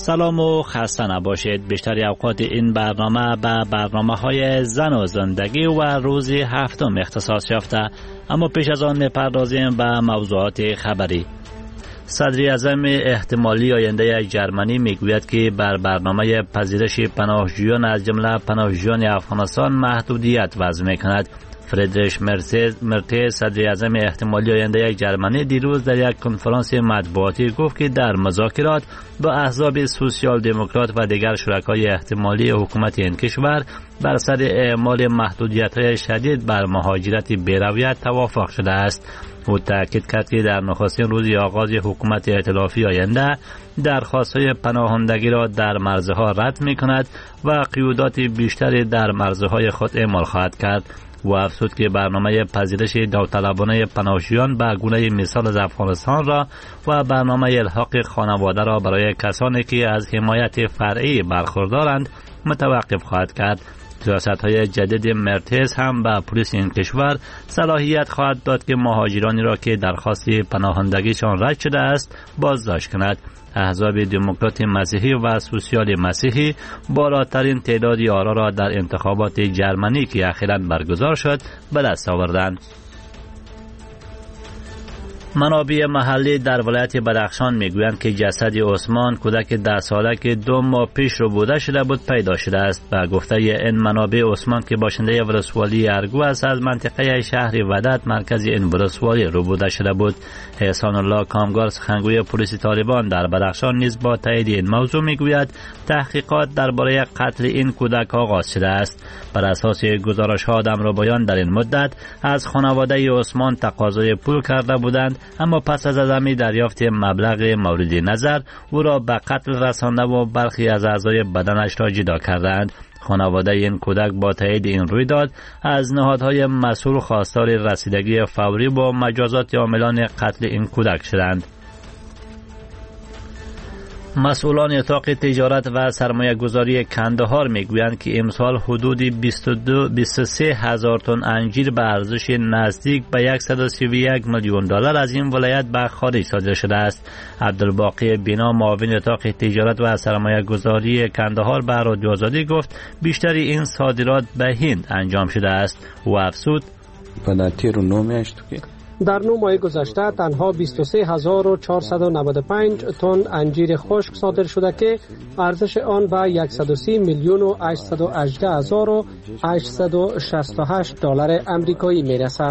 سلام و خسته نباشید. بیشتر اوقات این برنامه به برنامه‌های زن و زندگی و روز هفتم اختصاص یافته، اما پیش از آن می‌پردازیم به موضوعات خبری. صدر اعظم احتمالی آینده جرمنی میگوید که بر برنامه پذیرش پناهجویان از جمله پناهجویان افغانستان محدودیت وضع می‌کند. فریدریش مرتز، صدر اعظم احتمالی آینده جرمنی، دیروز در یک کنفرانس مطبوعاتی گفت که در مذاکرات با احزاب سوسیال دموکرات و دیگر شرکای احتمالی حکومت این کشور بر سر اعمال محدودیت‌های شدید بر مهاجرت بی‌رویت توافق شده است. او تاکید کرد که در نخستین روز آغاز حکومت ائتلافی آینده درخواست‌های پناهندگی را در مرزها رد می‌کند و قیودات بیشتری در مرزهای خود اعمال خواهد کرد. و افزود که برنامه پذیرش داوطلبانه پناهجویان به گونه مثال از افغانستان را و برنامه الحاق خانواده را برای کسانی که از حمایت فرعی برخوردارند متوقف خواهد کرد. سیاست‌های جدید مرتز هم به پلیس این کشور صلاحیت خواهد داد که مهاجرانی را که درخواست پناهندگیشان رد شده است بازداشت کند. احزاب دموکرات مسیحی و سوسیال مسیحی بالاترین تعداد آرا را در انتخابات جرمنی که اخیراً برگزار شد به دست آوردند. منابع محلی در ولایت بدخشان میگویند که جسد عثمان، کودک 10 ساله که 2 ماه پیش ربوده شده بود، پیدا شده است. به گفته این منابع، عثمان که باشنده ولسوالی ارگو است، از منطقه شهر ودت مرکز این ولسوالی ربوده شده بود. احسان الله کامگار، سخنگوی پلیس طالبان در بدخشان، نیز با تایید این موضوع میگوید تحقیقات درباره قتل این کودک آغاز شده است. بر اساس گزارش‌ها آدم‌ربایان در این مدت از خانواده عثمان تقاضای پول کرده بودند، اما پس از عدم دریافت مبلغ مورد نظر او را به قتل رسانده و برخی از اعضای بدنش را جدا کردند. خانواده این کودک با تایید این رویداد از نهادهای مسئول خواستار رسیدگی فوری با مجازات عاملان قتل این کودک شدند. مسئولان اتاق تجارت و سرمایه گذاری کندهار میگویند که امسال حدود 23 هزار تن انجیر به ارزش نزدیک به 131 میلیون دلار از این ولایت به خارج صادر شده است. عبدالباقی بینا، معاون اتاق تجارت و سرمایه گذاری کندهار، به رادیو آزادی گفت بیشتر این صادرات به هند انجام شده است. و افزود در 9 ماه گذشته تنها 23495 تن انجیر خشک صادر شده که ارزش آن به 130 میلیون و 818 هزار و 868 دلار امریکایی میرسد.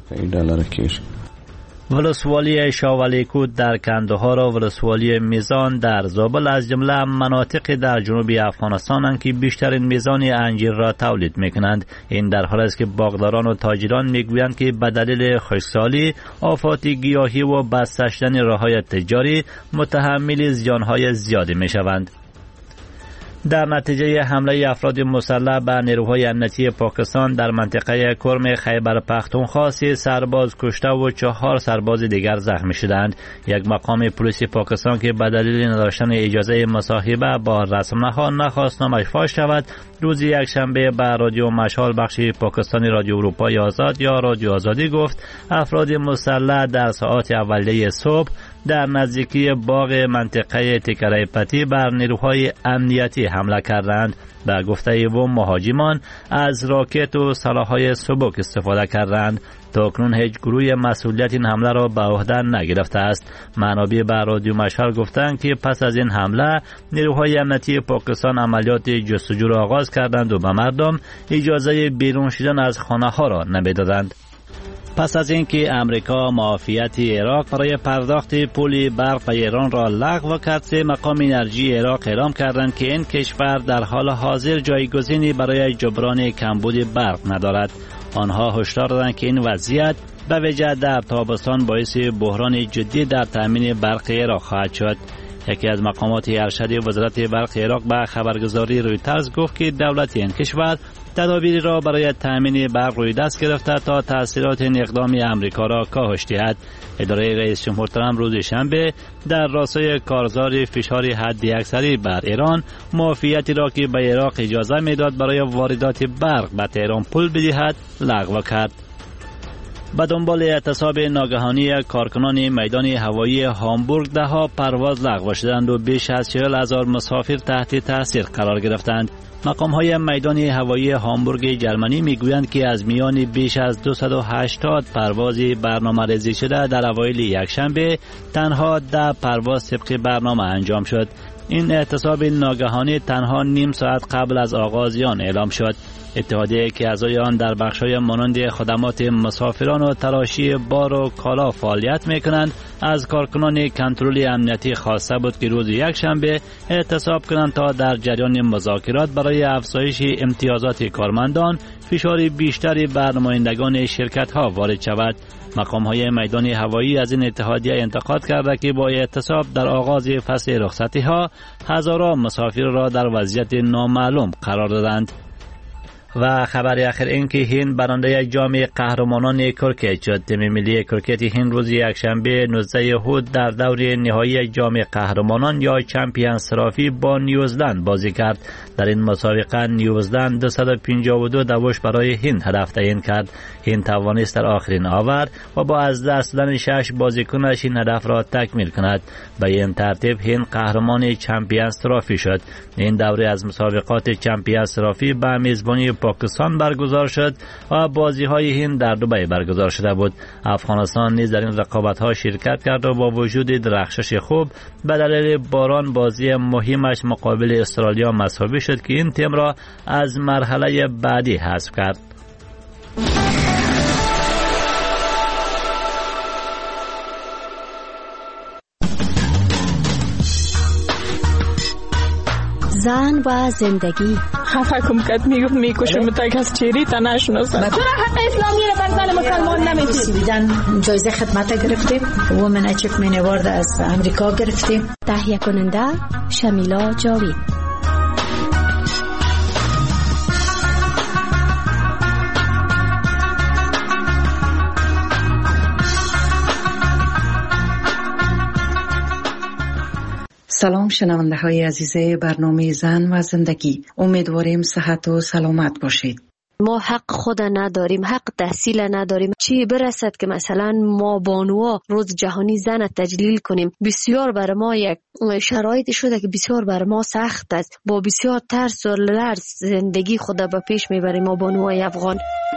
ولسوالی شاولیکوت در کندهار و ولسوالی میزان در زابل از جمله مناطق در جنوب افغانستان که بیشترین میزان انجیر را تولید میکنند. این در حالی است که باغداران و تاجران میگویند که به دلیل خشکسالی، آفات گیاهی و بسته شدن راههای تجاری متحمل زیانهای زیادی میشوند. در نتیجه حمله افراد مسلح به نیروهای امنیتی پاکستان در منطقه کرم خیبر پختونخوا 3 سرباز کشته و 4 سرباز دیگر زخمی شدند. یک مقام پلیس پاکستان که به دلیل نداشتن اجازه مصاحبه با رسانه‌ها نخواست نامش فاش شود، روز یکشنبه به رادیو مشال بخش پاکستانی رادیو اروپای آزاد یا رادیو آزادی گفت افراد مسلح در ساعات اولیه صبح در نزدیکی باغ منطقه تکره پتی بر نیروهای امنیتی حمله کردند. به گفته او مهاجمان از راکت و سلاح‌های سبک استفاده کردند. تا اکنون هیچ گروه مسئولیت این حمله را به عهده نگرفته است. منابع به رادیو مشهد گفتند که پس از این حمله نیروهای امنیتی پاکستان عملیات جستجو را آغاز کردند و به مردم اجازه بیرون شدن از خانه‌ها را نمی‌دادند. پس از اینکه امریکا معافیت عراق برای پرداخت پول برق به ایران را لغو کرد، مقام انرژی عراق اعلام کردند که این کشور در حال حاضر جایگزینی برای جبران کمبود برق ندارد. آنها هشدار دادند که این وضعیت به ویژه در تابستان باعث بحران جدی در تامین برق عراق خواهد شد. یکی از مقامات ارشد وزارت برق عراق به خبرگزاری رویترز گفت که دولت این کشور تدابیری را برای تامین برق روی دست گرفته تا تاثیرات این اقدام امریکا را کاهش دهد. اداره رئیس جمهور ترامپ روز شنبه در راستای کارزار فشار حداکثری بر ایران، معافیتی را که به عراق اجازه میداد برای واردات برق به تهران پول بدهد لغو کرد. به دنبال اعتصاب ناگهانی کارکنان میدان هوایی هامبورگ دهها پرواز لغو شدند و بیش از 40,000 مسافر تحت تاثیر قرار گرفتند. مقام‌های میدان هوایی هامبورگ جرمنی میگویند که از میان بیش از 280 پرواز برنامه‌ریزی شده در اوایل یکشنبه تنها 10 پرواز طبق برنامه انجام شد. این اعتصاب ناگهانی تنها نیم ساعت قبل از آغاز آن اعلام شد. اتحادیه که اعضای آن در بخش‌های مانند خدمات مسافران و تراشی بار و کالا فعالیت می‌کنند از کارکنان کنترل امنیتی خواسته بود که روز یکشنبه اعتصاب کنند تا در جریان مذاکرات برای افزایش امتیازات کارمندان فشار بیشتری بر نمایندگان شرکت‌ها وارد شود. مقام‌های میدان هوایی از این اتحادیه انتقاد کرده که با اعتصاب در آغاز فصل رخصتی‌ها هزاران مسافر را در وضعیت نامعلوم قرار دادند. و خبر آخر این که هند برنده جام قهرمانان کرکت شد. تیم ملی کرکت هند روز یکشنبه 19 اود در دور نهایی جام قهرمانان یا چمپیونز ترافی با نیوزلند بازی کرد. در این مسابقه نیوزلند 252 دوش برای هند هدف تعیین کرد. هند توانست در آخرین آور و با از دست دادن 6 بازیکنش این هدف را تکمیل کند. به این ترتیب هند قهرمان چمپیونز ترافی شد. این دوره از مسابقات چمپیونز ترافی به میزبانی پاکستان برگزار شد و بازی‌های هند در دبی برگزار شده بود. افغانستان نیز در این رقابت‌ها شرکت کرد و با وجود درخشش خوب به دلیل باران بازی مهمش مقابل استرالیا مساوی شد که این تیم را از مرحله بعدی حذف کرد. زن و زندگی خفه کم کت میکشم تک از چیری تا نشناسم. چرا حق اسلامی رو بر زن مسلمان نمیدید؟ دیدن جایزه خدمت گرفتیم، وومن اچیومنت اوارد از امریکا گرفتیم. تهیه کننده شمیلا جاوید. سلام شنونده های عزیز برنامه زن و زندگی، امیدواریم صحت و سلامت باشید. ما حق خود نداریم، حق تحصیل نداریم. چی برسد که مثلا ما بانوها روز جهانی زن تجلیل کنیم؟ بسیار بر ما یک شرایط شده که بسیار بر ما سخت است. با بسیار ترس و لرز زندگی خود به پیش میبریم ما بانوهای افغان.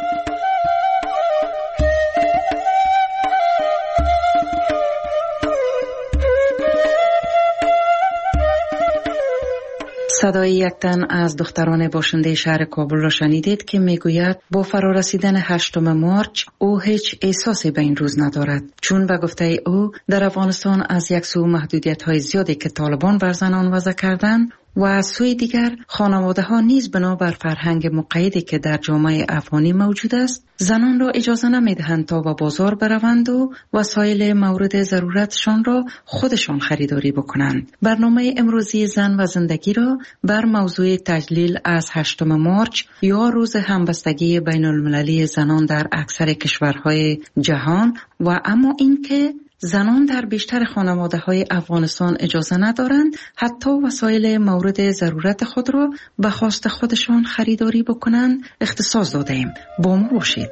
صدای یک تن از دختران باشنده شهر کابل را شنیدید که میگوید با فرارسیدن 8 مارچ او هیچ احساسی به این روز ندارد، چون به گفته او در افغانستان از یک سو محدودیت‌های زیادی که طالبان بر زنان وضع کردند و از سوی دیگر خانواده ها نیز بنابر فرهنگ مقیدی که در جامعه افغانی موجود است زنان را اجازه نمیدهند تا به بازار بروند و وسایل مورد ضرورتشان را خودشان خریداری بکنند. برنامه امروزی زن و زندگی را بر موضوع تجلیل از 8 مارچ یا روز همبستگی بین المللی زنان در اکثر کشورهای جهان و اما اینکه زنان در بیشتر خانواده‌های افغانستان اجازه ندارند حتی وسایل مورد ضرورت خود را به خواست خودشان خریداری بکنند اختصاص دادیم. با ما باشید.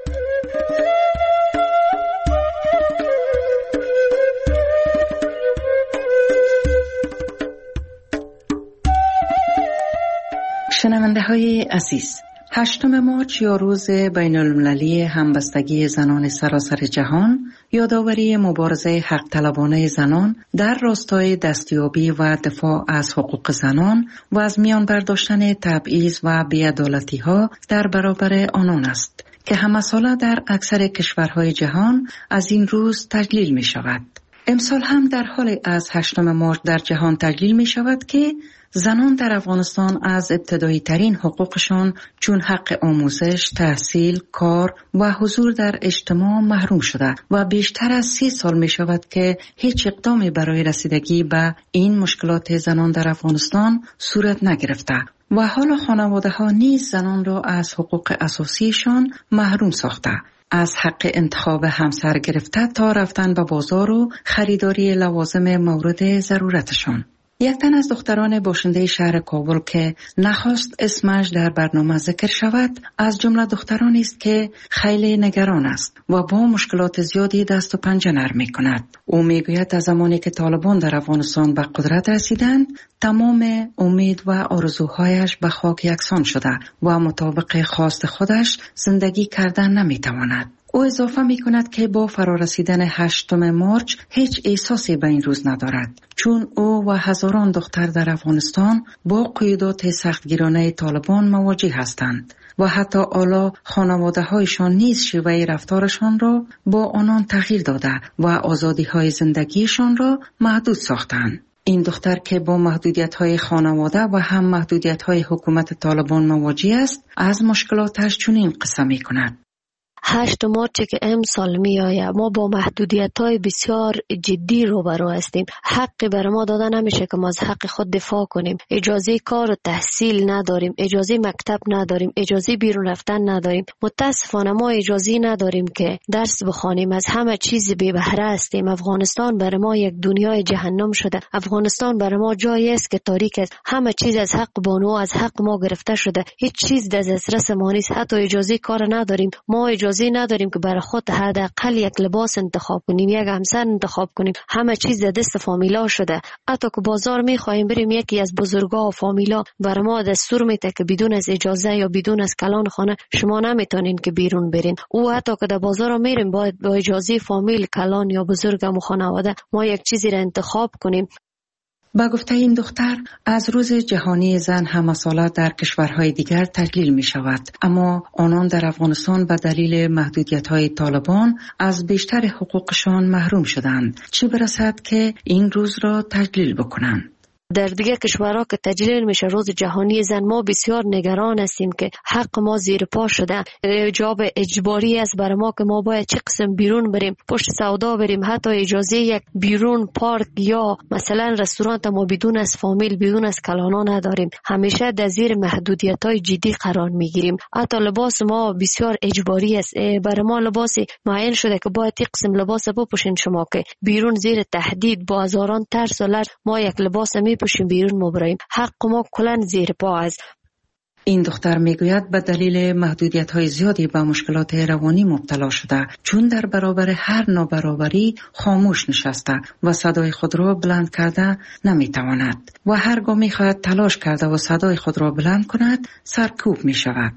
شنونده های عزیز، 8 مارچ یا روز بین المللی همبستگی زنان سراسر جهان یادآوری مبارزه حق طلبانه زنان در راستای دستیابی و دفاع از حقوق زنان و از میان برداشتن تبعیض و بی‌عدالتی‌ها در برابر آنان است که همه ساله در اکثر کشورهای جهان از این روز تجلیل می شود. امسال هم در حال از 8 مارچ در جهان تجلیل می شود که زنان در افغانستان از ابتدایی ترین حقوقشان چون حق آموزش، تحصیل، کار و حضور در اجتماع محروم شده و بیشتر از 30 سال می شود که هیچ اقدامی برای رسیدگی به این مشکلات زنان در افغانستان صورت نگرفته و حالا خانواده ها نیز زنان را از حقوق اساسیشان محروم ساخته، از حق انتخاب همسر گرفته تا رفتن به بازار و خریداری لوازم مورد ضرورتشان. یک تن از دختران باشنده شهر کابل که نخواست اسمش در برنامه ذکر شود، از جمله دخترانی است که خیلی نگران است و با مشکلات زیادی دست و پنجه نرم می‌کند. او میگوید از زمانی که طالبان در افغانستان به قدرت رسیدند، تمام امید و آرزوهایش به خاک یکسان شده و مطابق خواست خودش زندگی کردن نمی‌تواند. او اضافه می کند که با فرارسیدن 8 مارچ هیچ احساسی به این روز ندارد، چون او و هزاران دختر در افغانستان با قیودات سختگیرانه طالبان مواجه هستند و حتی حالا خانواده هایشان نیز شیوه رفتارشان را با آنان تغییر داده و آزادی های زندگیشان را محدود ساختند. این دختر که با محدودیت‌های خانواده و هم محدودیت‌های حکومت طالبان مواجه است، از مشکلاتش چنین قصه می‌کند. 8 مارچ که امسال می آید، ما با محدودیت‌های بسیار جدی روبرو هستیم. حقی بر ما داده نمیشه که ما از حق خود دفاع کنیم. اجازه کار و تحصیل نداریم، اجازه مکتب نداریم، اجازه بیرون رفتن نداریم. متاسفانه ما اجازه نداریم که درس بخوانیم. از همه چیز بی بهره هستیم. افغانستان بر ما یک دنیای جهنم شده. افغانستان بر ما جایی است که تاریک است. همه چیز از حق بانو از حق ما گرفته شده. هیچ چیز در دسترس ما نیست. حتی اجازه کار نداریم. ما اجازه نداریم که برای خود حداقل یک لباس انتخاب کنیم، یک همسر انتخاب کنیم. همه چیز در دست فامیلا شده. حتی که بازار میخوایم بریم، یکی از بزرگا و فامیلا برای ما دستور میده که بدون از اجازه یا بدون از کلان خانه شما نمیتونین که بیرون برین. او حتی که در بازار میریم باید با اجازه فامیل، کلان یا بزرگم و خانواده ما یک چیزی را انتخاب کنیم. با گفته این دختر، از روز جهانی زن همسالات در کشورهای دیگر تجلیل می شود، اما آنان در افغانستان به دلیل محدودیت‌های طالبان از بیشتر حقوقشان محروم شدند، چه برسد که این روز را تجلیل بکنند. در دیگه کشورها که تجلیل میشه روز جهانی زن، ما بسیار نگران هستیم که حق ما زیر پا شده. حجاب اجباری است برای ما که ما باید چه قسم بیرون بریم، پشت سودا بریم. حتی اجازه یک بیرون پارک یا مثلا رستوران ما بدون از فامیل، بدون از کلانا نداریم. همیشه در زیر محدودیت‌های جدی قرار میگیریم. حتی لباس ما بسیار اجباری است. برای ما لباس معین شده که باید یک قسم لباس بپوشین شما که بیرون زیر تهدید با هزاران ترس و لرز ما یک لباس پوشیم بیرون مبریم. حق ما کلن زیر پا است. این دختر میگوید به دلیل محدودیت‌های زیادی به مشکلات روانی مبتلا شده، چون در برابر هر نابرابری خاموش نشسته و صدای خود را بلند کرده نمیتواند و هرگاه میخواهد تلاش کرده و صدای خود را بلند کند سرکوب میشود.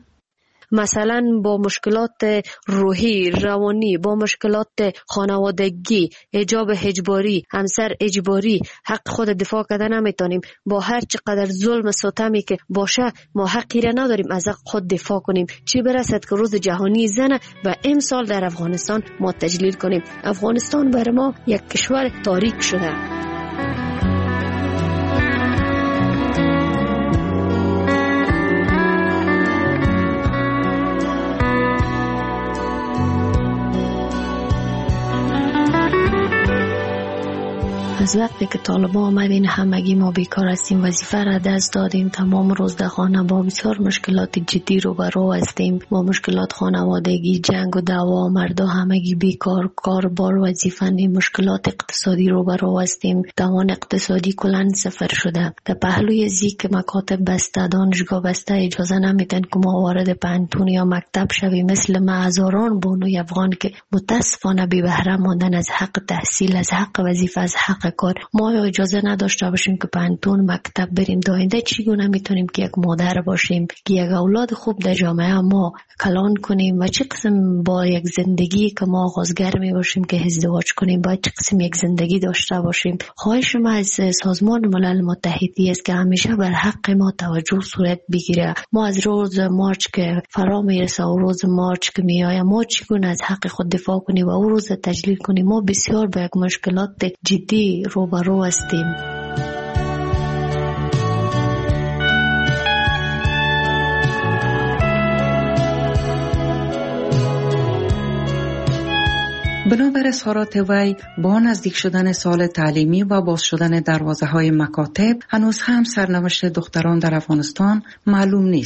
مثلا با مشکلات روحی، روانی، با مشکلات خانوادگی، حجاب اجباری، همسر اجباری، حق خود دفاع کردن نمیتونیم. با هر چقدر ظلم ستمی که باشه ما حقی را نداریم از حق خود دفاع کنیم. چی برسد که روز جهانی زن و امسال در افغانستان ما تجلیل کنیم. افغانستان برای ما یک کشور تاریک شده. از وقتی که طالبان آمدین همگی ما بیکار هستیم، وظیفه را دست دادیم، تمام روز در خانه با بسیار مشکلات جدی روبرو هستیم، با مشکلات خانوادگی، جنگ و دعوا، مردا همگی بیکار، کار بار وظیفه نیم، مشکلات اقتصادی روبرو هستیم. توان اقتصادی کلان صفر شده. در پهلوی زی که مکاتب بسته، دانشگاه بسته، اجازه نمیدن که ما وارد پانتون یا مکتب شویم. مثل هزاران بانوی افغان که متاسفانه بی بهره ماندن از حق تحصیل، از حق وظیفه، از حق کار. ما اجازه نداشته باشیم که پانتون مکتب بریم. داینده چگونه میتونیم که یک مادر باشیم که یک اولاد خوب در جامعه ما کلان کنیم و چه قسم با یک زندگی که ما آغازگر می باشیم که ازدواج کنیم، باید چه قسم یک زندگی داشته باشیم. خواهش ما از سازمان ملل متحدی است که همیشه بر حق ما توجه صورت بگیره. ما از روز مارچ که فرا میرسه و روز مارچ که میآید ما چگونه از حق خود دفاع کنیم و او روز تجلیل کنیم. ما بسیار با یک مشکلات جدی روبرو هستیم. بنابر اظهارات وی با نزدیک شدن سال تعلیمی و باز شدن دروازه های مکاتب هنوز هم سرنوشت دختران در افغانستان معلوم نیست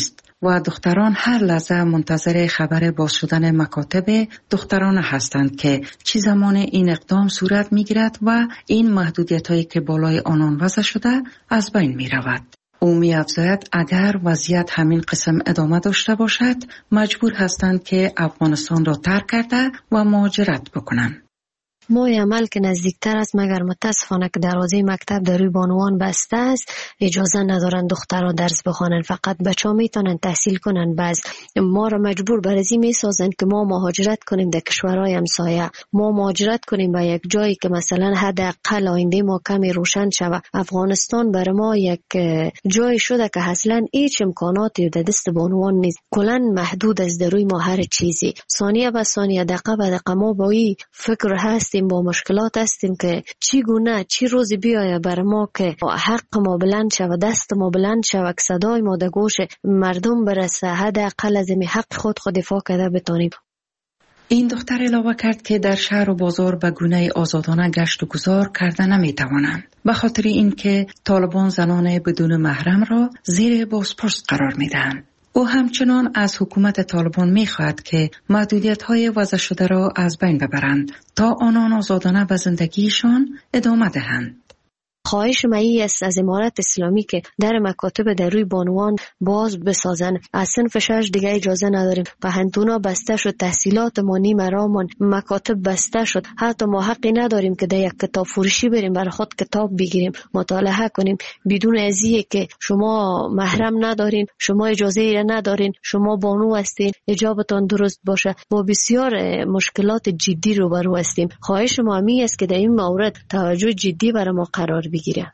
و دختران هر لحظه منتظر خبر باز شدن مکاتب دختران هستند که چه زمان این اقدام صورت میگیرد و این محدودیت‌هایی که بالای آنان وضع شده از بین میرود. او می‌افزاید اگر وضعیت همین قسم ادامه داشته باشد مجبور هستند که افغانستان را ترک کرده و مهاجرت بکنند. ماه عمل که نزدیکتر است مگر متاسفانه که دروازه مکتب در روی بانوان بسته است، اجازه ندارن دخترها درس بخوانن، فقط بچه‌ها میتونن تحصیل کنن. بعض ما را مجبور بر ازی میسازن که ما مهاجرت کنیم در کشورهای همسایه، ما مهاجرت کنیم به یک جایی که مثلا حداقل آینده ما کمی روشن شود. افغانستان برای ما یک جای شده که اصلا هیچ امکاناتی در دست بانوان نیست، کلا محدود است در روی ما هر چیزی. ثانیه به ثانیه، دقیقه به دقیقه ما با این فکر هست با مشکلات هستیم که چی گونه چی روزی بیایه بر ما که حق ما بلند شود، دست ما بلند شود، صدای ما در گوش مردم برسه، حداقل از این حق خود دفاع کرده بتانیم. این دختر علاوه کرد که در شهر و بازار به گونه آزادانه گشت و گذار کرده نمیتوانند به خاطر اینکه طالبان زنان بدون محرم را زیر بازپرس قرار میدهند. او همچنان از حکومت طالبان می‌خواهد که محدودیت‌های وضع شده را از بین ببرند تا آنان آزادانه به زندگیشان ادامه دهند. خواهش مایی است از امارت اسلامی که در مکاتب در روی بانوان باز بسازن. از صنف 6 دیگه اجازه نداریم. پهنتونا بسته شد، تحصیلات ما نیمه رامان، مکاتب بسته شد. حتی ما حقی نداریم که در یک کتاب فروشی بریم برای خود کتاب بگیریم مطالعه کنیم بدون ازیه که شما محرم ندارین، شما اجازه ای ندارین، شما بانو هستین، حجابتان درست باشه. با بسیار مشکلات جدی روبرو هستیم. خواهش ما می است که در این مورد توجه جدی برای ما قرار بگیره.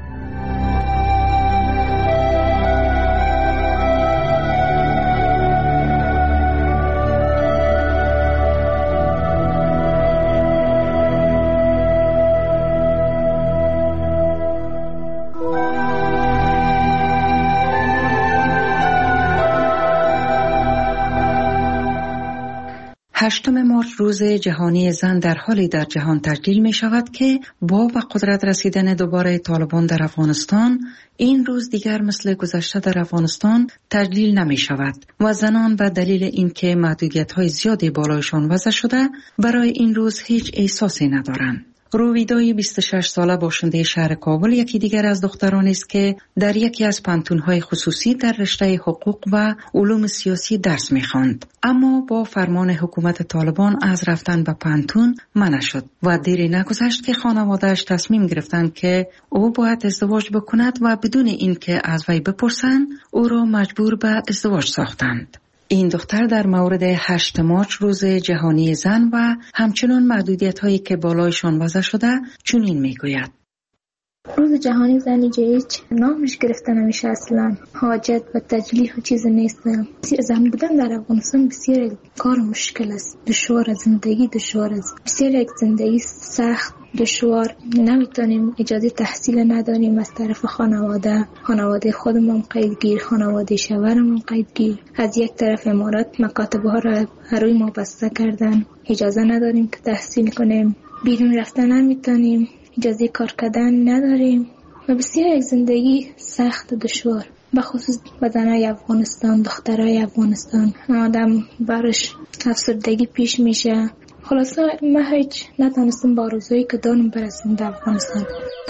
هشتم مارچ روز جهانی زن در حالی در جهان تجلیل می شود که با به قدرت رسیدن دوباره طالبان در افغانستان این روز دیگر مثل گذشته در افغانستان تجلیل نمی شود و زنان به دلیل اینکه محدودیت‌های زیادی بالایشان وضع شده برای این روز هیچ احساسی ندارند. رویدای 26 ساله باشنده شهر کابل یکی دیگر از دخترانی است که در یکی از پانتون‌های خصوصی در رشته حقوق و علوم سیاسی درس می‌خواند، اما با فرمان حکومت طالبان از رفتن به پانتون منع شد و دیری نگذشت که خانواده‌اش تصمیم گرفتند که او باید ازدواج بکند و بدون اینکه از وی بپرسند او را مجبور به ازدواج ساختند. این دختر در مورد 8 مارچ روز جهانی زن و همچنین محدودیت‌هایی که بالایشان وضع شده چنین میگوید: روز جهانی زن هیچ نامش گرفته نمیشه، اصلا حاجت و تجلیل و چیز نیست. زن بودن در افغانستان بسیار کار مشکل است، دشوار، زندگی دشوار است، بسیار یک زندگی سخت دشوار. نمیتونیم اجازه تحصیل نداریم از طرف خانواده خودمون قیدگیر، خانواده شوهرمون قیدگیر. از یک طرف امارات مکاتب ها را روی ما بسته کردن، اجازه نداریم که تحصیل کنیم، بیرون رفتن نمیتونیم، اجازه کار کردن نداریم و بسیار یک زندگی سخت و دشوار، بخصوص زنای افغانستان، دخترای افغانستان. آدم برش افسردگی پیش میشه. خلاصه ما هیچ نتونستم با آرزویی که دارم برسیم در افغانستان.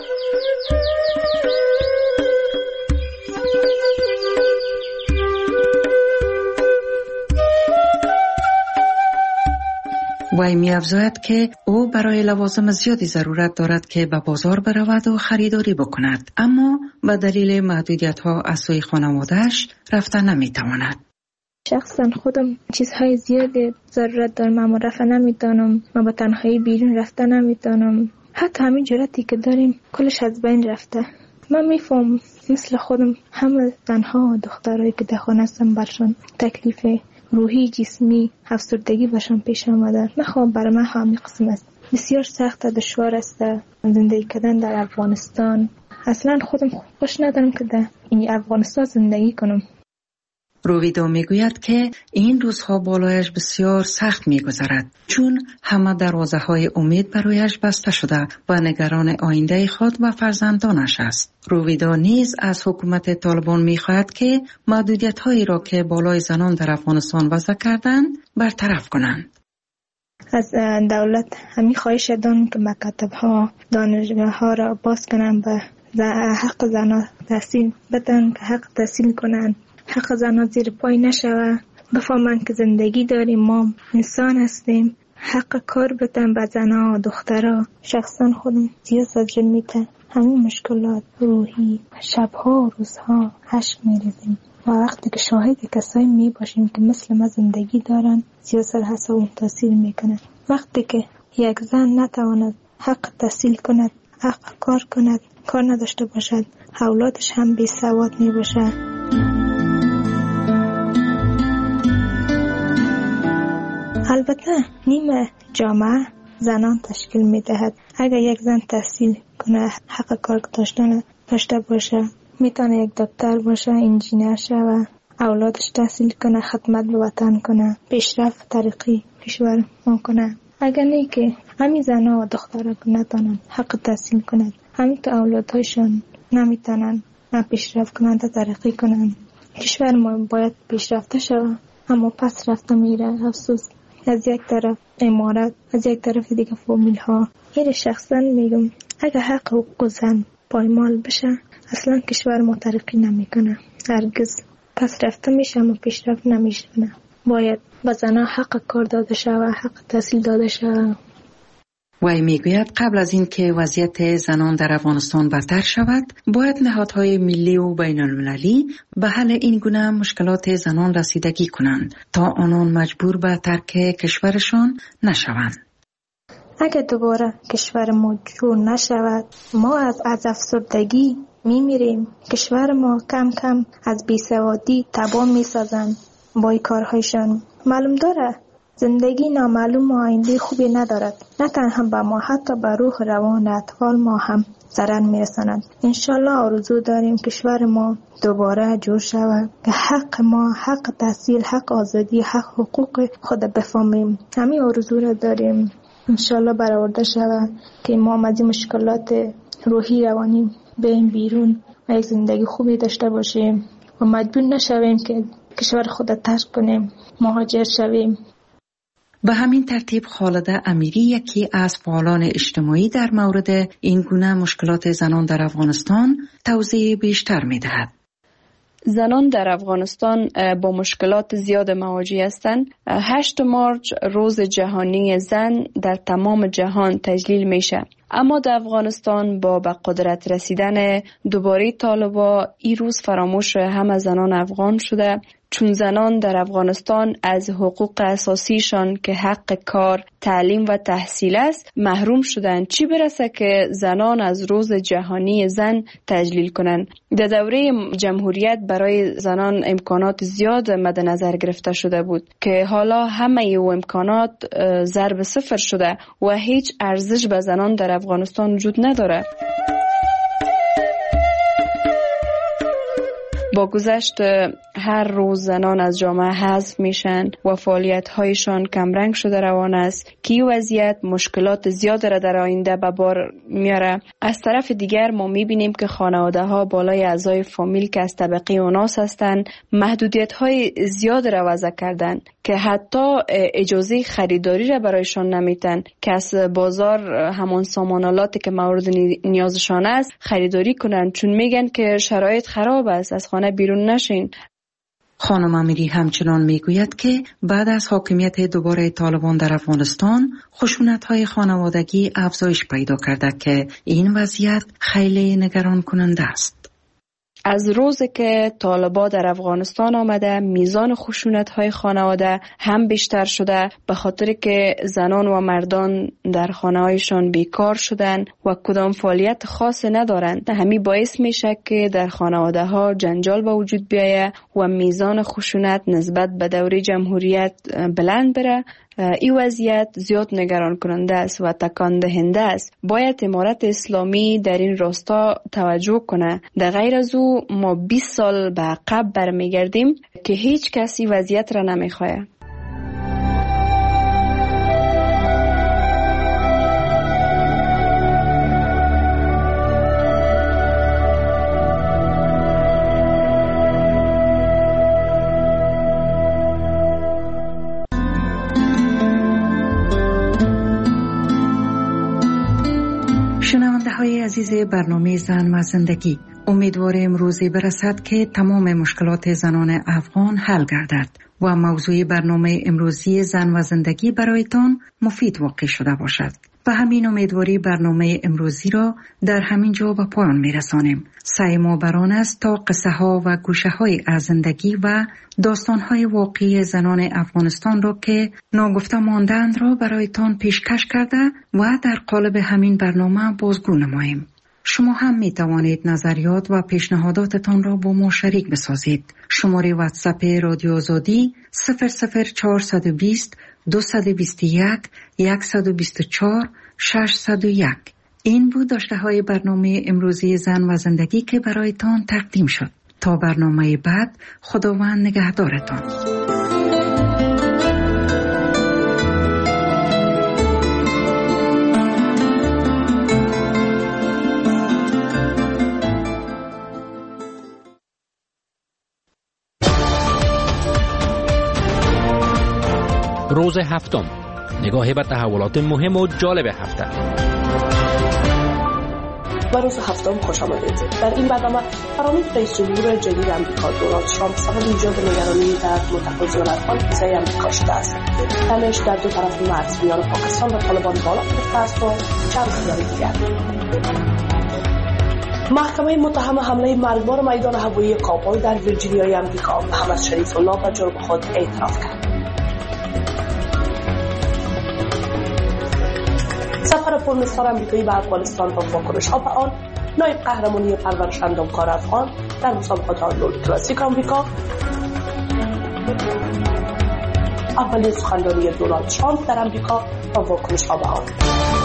وی می‌افزاید که او برای لوازم زیادی ضرورت دارد که به بازار برود و خریداری بکند، اما به دلیل محدودیت‌ها از سوی خانواده‌اش رفتن نمی‌تواند. شخصا خودم چیزهای زیادی ضرورت دارم، اما رفتن نمی‌تونم، من با تنهایی بیرون رفتن نمی‌تونم. حتی همین جرأتی که داریم کلش از بین رفته. من می‌فهمم مثل خودم همه زن‌ها و دخترایی که در خانه هستن برشان تکلیف روحی، جسمی، افسردگی برشان پیش آمده. نخواهم برای من همین قسم است. بسیار سخت و دشوار است زندگی کردن در افغانستان. اصلا خودم خوش ندارم که در این افغانستان زندگی کنم. رویدا میگوید که این روزها بالایش بسیار سخت میگذرد چون همه دروازه های امید برایش بسته شده و نگران آینده خود و فرزندانش است. رویدا نیز از حکومت طالبان میخواهد که محدودیت هایی را که بالای زنان در افغانستان وضع کردند برطرف کنند. از دولت همین خواهش دارم که مکاتب ها دانشگاه ها را باز کنند و حق زنان تحصیل بدن که حق تحصیل کنند، حق زنان زیر پای نشود، بفهمن که زندگی داریم، ما انسان هستیم، حق کار بدن به زنان و دخترها. شخصا خودم زیاد زجر میتن همین مشکلات روحی شبها و روزها عشق میریزیم و وقتی که شاهد کسایی میباشیم که مثل ما زندگی دارن زیاد سر حساب تاثیر میکنه. وقتی که یک زن نتواند حق تحصیل کند، حق کار کند، کار نداشته باشد، اولادش هم بی سواد می باشد. البته نیمه جامعه زنان تشکیل می دهد. اگر یک زن تحصیل کنه، حق کار داشته باشه، میتونه یک دکتر باشه، انجینر شوه، اولادش تحصیل کنه، خدمت به وطن کنه، پیشرفت ترقی کشور کنه. اگر نه که همین زنها و دخترها نتونن حق تحصیل کنند، همین که اولادهایشون نمیتونن پیشرفت کنند و ترقی کنند، کشور ما باید پیشرفته شود اما پس رفته میره. افسوس، از یک طرف امارات، از یک طرف دیگه فامیل ها. این شخصا میگم اگر حق حقوق زن پایمال بشه اصلا کشور ما ترقی نمیکنه، هرگز پس رفته میشه اما پیشرفت نمیشه. باید به زنها حق کار داده شود، حق تحصیل داده شود. وی میگوید قبل از این که وضعیت زنان در افغانستان بدتر شود، باید نهادهای ملی و بین المللی به حل این گونه مشکلات زنان رسیدگی کنند تا آنان مجبور به ترک کشورشان نشوند. اگر دوباره کشور ما جور نشود، ما از افسردگی میمیریم. کشور ما کم کم از بیسوادی تباه میسازند با این کارهایشان. معلوم داره زندگی نامعلوم و آینده خوبی ندارد، نه تنها به ما، حتی به روح روان اطفال ما هم ضرر میرساند. انشالله آرزو داریم کشور ما دوباره جور شود که حق ما، حق تحصیل، حق آزادی، حق حقوق خود بفهمیم. همین آرزو را داریم، انشالله برآورده شود که ما از این مشکلات روحی روانی بریم بیرون و یک زندگی خوبی داشته باشیم و مجبور نشویم که کشور خود ترک کنیم، مهاجر شویم. به همین ترتیب خالده امیری، یکی از فعالان اجتماعی در مورد این گونه مشکلات زنان در افغانستان، توضیح بیشتر می دهد. زنان در افغانستان با مشکلات زیاد مواجه هستند. 8 مارچ روز جهانی زن در تمام جهان تجلیل میشه، اما در افغانستان با به قدرت رسیدن دوباره طالبا این روز فراموش همه زنان افغان شده، چون زنان در افغانستان از حقوق اساسیشان که حق کار، تعلیم و تحصیل است محروم شدند، چی برسه که زنان از روز جهانی زن تجلیل کنند. در دوره جمهوریت برای زنان امکانات زیاد مد نظر گرفته شده بود که حالا همه او امکانات ضرب صفر شده و هیچ ارزش به زنان در افغانستان وجود نداره. با گذشت هر روز زنان از جامعه حذف میشن و فعالیت‌هایشان کمرنگ شده روان است که این وضعیت مشکلات زیاد را در آینده به بار میاره. از طرف دیگر ما میبینیم که خانواده‌ها بالای اعضای فامیل که از طبقه اوناس هستند محدودیت‌های زیاد را وضع کردن که حتی اجازه خریداری را برایشان نمیتن که از بازار همان سامانالاتی که مورد نیازشان است خریداری کنن، چون میگن که شرایط خراب است، از خانه بیرون نشین. خانم امیری همچنان میگوید که بعد از حاکمیت دوباره طالبان در افغانستان خشونت‌های خانوادگی افزایش پیدا کرده که این وضعیت خیلی نگران کننده است. از روزی که طالبان در افغانستان آمده میزان خشونت‌های خانواده هم بیشتر شده، به خاطر که زنان و مردان در خانه‌هایشان بیکار شدن و کدام فعالیت خاص ندارند. همین باعث میشه که در خانواده‌ها جنجال به وجود بیاید و میزان خشونت نسبت به دوره جمهوریت بلند بره. این وضعیت زیاد نگران کننده است و تکان دهنده است. باید امارت اسلامی در این راستا توجه کنه. در غیر از او گو ما 20 سال به عقب برمیگردیم که هیچ کسی وضعیت را نمیخواه. شنونده های عزیز برنامه زن و زندگی، امیدواریم روزی برسد که تمام مشکلات زنان افغان حل گردد و موضوع برنامه امروزی زن و زندگی برایتان مفید واقع شده باشد. و همین امیدواری برنامه امروزی را در همین جا به پایان میرسانیم. سعی ما بران است تا قصه ها و گوشه های از زندگی و داستان های واقعی زنان افغانستان را که ناگفته ماندند را برایتان پیشکش کرده و در قالب همین برنامه بازگو نماییم. شما هم می توانید نظریات و پیشنهاداتتان را با ما شریک بسازید. شماره واتساپ رادیو آزادی 00420 221 124 601. این بود داشته های برنامه امروزی زن و زندگی که برایتان تقدیم شد. تا برنامه بعد، خداوند نگهدارتان. روز هفتم، نگاهی به تحولات مهم و جالب هفته. و روز هفتم خوش آمدید. در این برنامه فرامین رئیس جمهور جدید آمریکا دونالد ترامپ سبب ایجاد نگرانی در متقاضیان افغان ویزای آمریکا شده است. تنش در دو طرف مرز میان پاکستان و طالبان بالا گرفته است و چند خبر دیگر. محکمه متهم حمله مرگبار میدان هوایی کابل در ویرجینیای آمریکا محمد شریف الله به جرم خود اعتراف کرد. سفر پرمصداق آمریکایی به افغانستان و واکنش‌ها به آن، نایب قهرمانی پرورش اندامکار افغان در مسابقات آرنولد کلاسیک آمریکا، اولین سخنرانی دونالد ترامپ در آمریکا و واکنش‌ها به آن.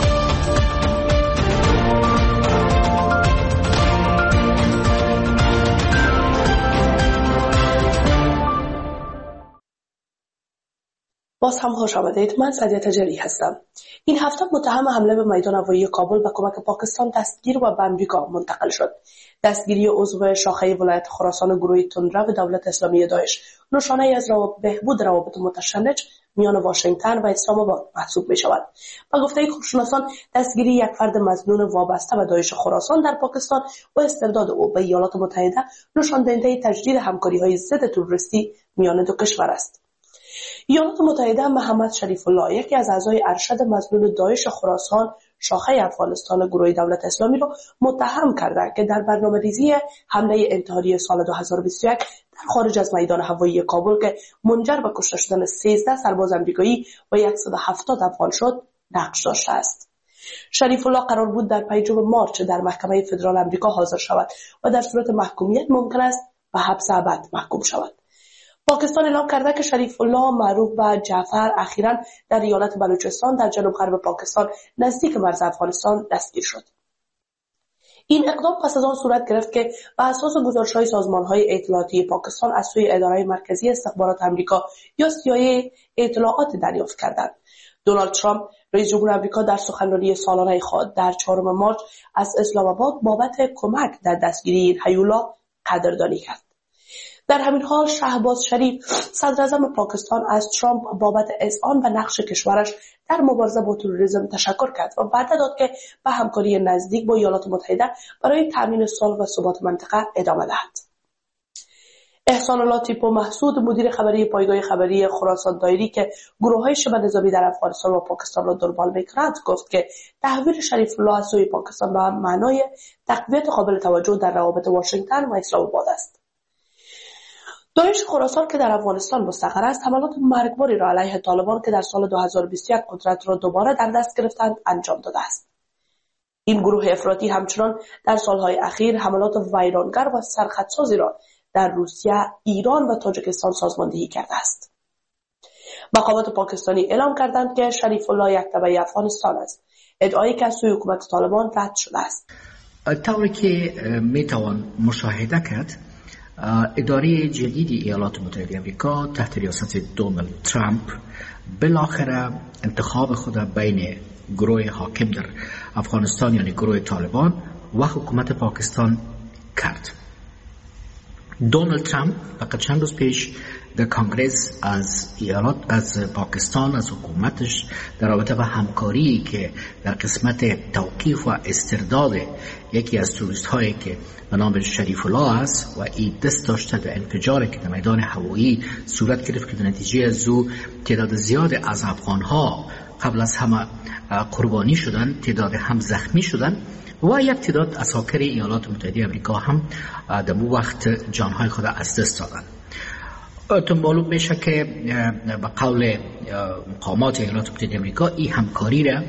باز هم خوش آمدید. من سعدیه تجری هستم. این هفته متهم حمله به میدان هوایی کابل به کمک پاکستان دستگیر و به آمریکا منتقل شد. دستگیری عضو شاخه ولایت خراسان گروه تندرو دولت اسلامی داعش نشانه‌ای از بهبود روابط متشنج میان واشنگتن و اسلام آباد محسوب می‌شود. با گفته کارشناسان، دستگیری یک فرد مظنون وابسته به داعش خراسان در پاکستان و استرداد او به ایالات متحده نشان دهنده تجدید همکاری‌های ضد تروریستی میان دو کشور است. ایالات متحده محمد شریف الله، یکی از اعضای ارشد مظنون داعش خراسان شاخه افغانستان گروه دولت اسلامی را متهم کرده که در برنامه‌ریزی حمله انتحاری سال 2021 در خارج از میدان هوایی کابل که منجر به کشته شدن 13 سرباز آمریکایی و 170 افغان شد نقش داشته است. شریف الله قرار بود در 5 مارس در محکمه فدرال آمریکا حاضر شود و در صورت محکومیت ممکن است به حبس ابد محکوم شود. پاکستان اعلام کرده که شریف الله معروف به جعفر اخیراً در ایالت بلوچستان در جنوب غرب پاکستان نزدیک مرز افغانستان دستگیر شد. این اقدام پس از آن صورت گرفت که بر اساس گزارش‌های سازمان‌های اطلاعاتی پاکستان از سوی اداره مرکزی استخبارات آمریکا یا CIA اطلاعات دریافت کردند. دونالد ترامپ رئیس جمهور آمریکا در سخنرانی سالانه خود در 4 مارس از اسلام آباد بابت کمک در دستگیری این هیولا قدردانی کرد. در همین حال شهباز شریف صدر اعظم پاکستان از ترامپ بابت اذعان و نقش کشورش در مبارزه با تروریسم تشکر کرد و وعده داد که به همکاری نزدیک با ایالات متحده برای تامین صلح و ثبات منطقه ادامه دهد. احسان لطیفو محسود، مدیر خبری پایگاه خبری خراسان دایری که گروه‌های شبه نظامی در افغانستان و پاکستان را دنبال می‌کند، گفت که تحویل شریف الله از سوی پاکستان به معنای تقویت قابل توجه در روابط واشنگتن و اسلام آباد است. داعش خراسان که در افغانستان مستقر است، حملات مرگباری را علیه طالبان که در سال 2021 قدرت را دوباره در دست گرفتند انجام داده است. این گروه افراطی همچنان در سالهای اخیر حملات ویرانگر و سرخطسازی را در روسیه، ایران و تاجیکستان سازماندهی کرده است. مقامات پاکستانی اعلام کردند که شریف الله یک تبع افغانستان است، ادعایی که از سوی حکومت طالبان رد شده است. طوری که میتوان مشاهده کرد، اداره جدید ایالات متحده آمریکا تحت ریاست دونالد ترامپ بالاخره انتخاب خود بین گروه حاکم در افغانستان یعنی گروه طالبان و حکومت پاکستان کرد. دونالد ترامپ فقط چند روز پیش در کنگره از پاکستان از حکومتش در رابطه با همکاری که در قسمت توقیف و استرداد یکی از توریست هایی که به نام شریف الله است و این دست داشته در انفجاری که در میدان هوایی صورت گرفت که در نتیجه از او تعداد زیاد از افغان ها قبل از همه قربانی شدن، تعداد هم زخمی شدن و یک تعداد عساکر ایالات متحده آمریکا هم در اون وقت جانهای خود از دست دادن. تو معلوم میشه که به قول مقامات ایالات متحده آمریکا این همکاری را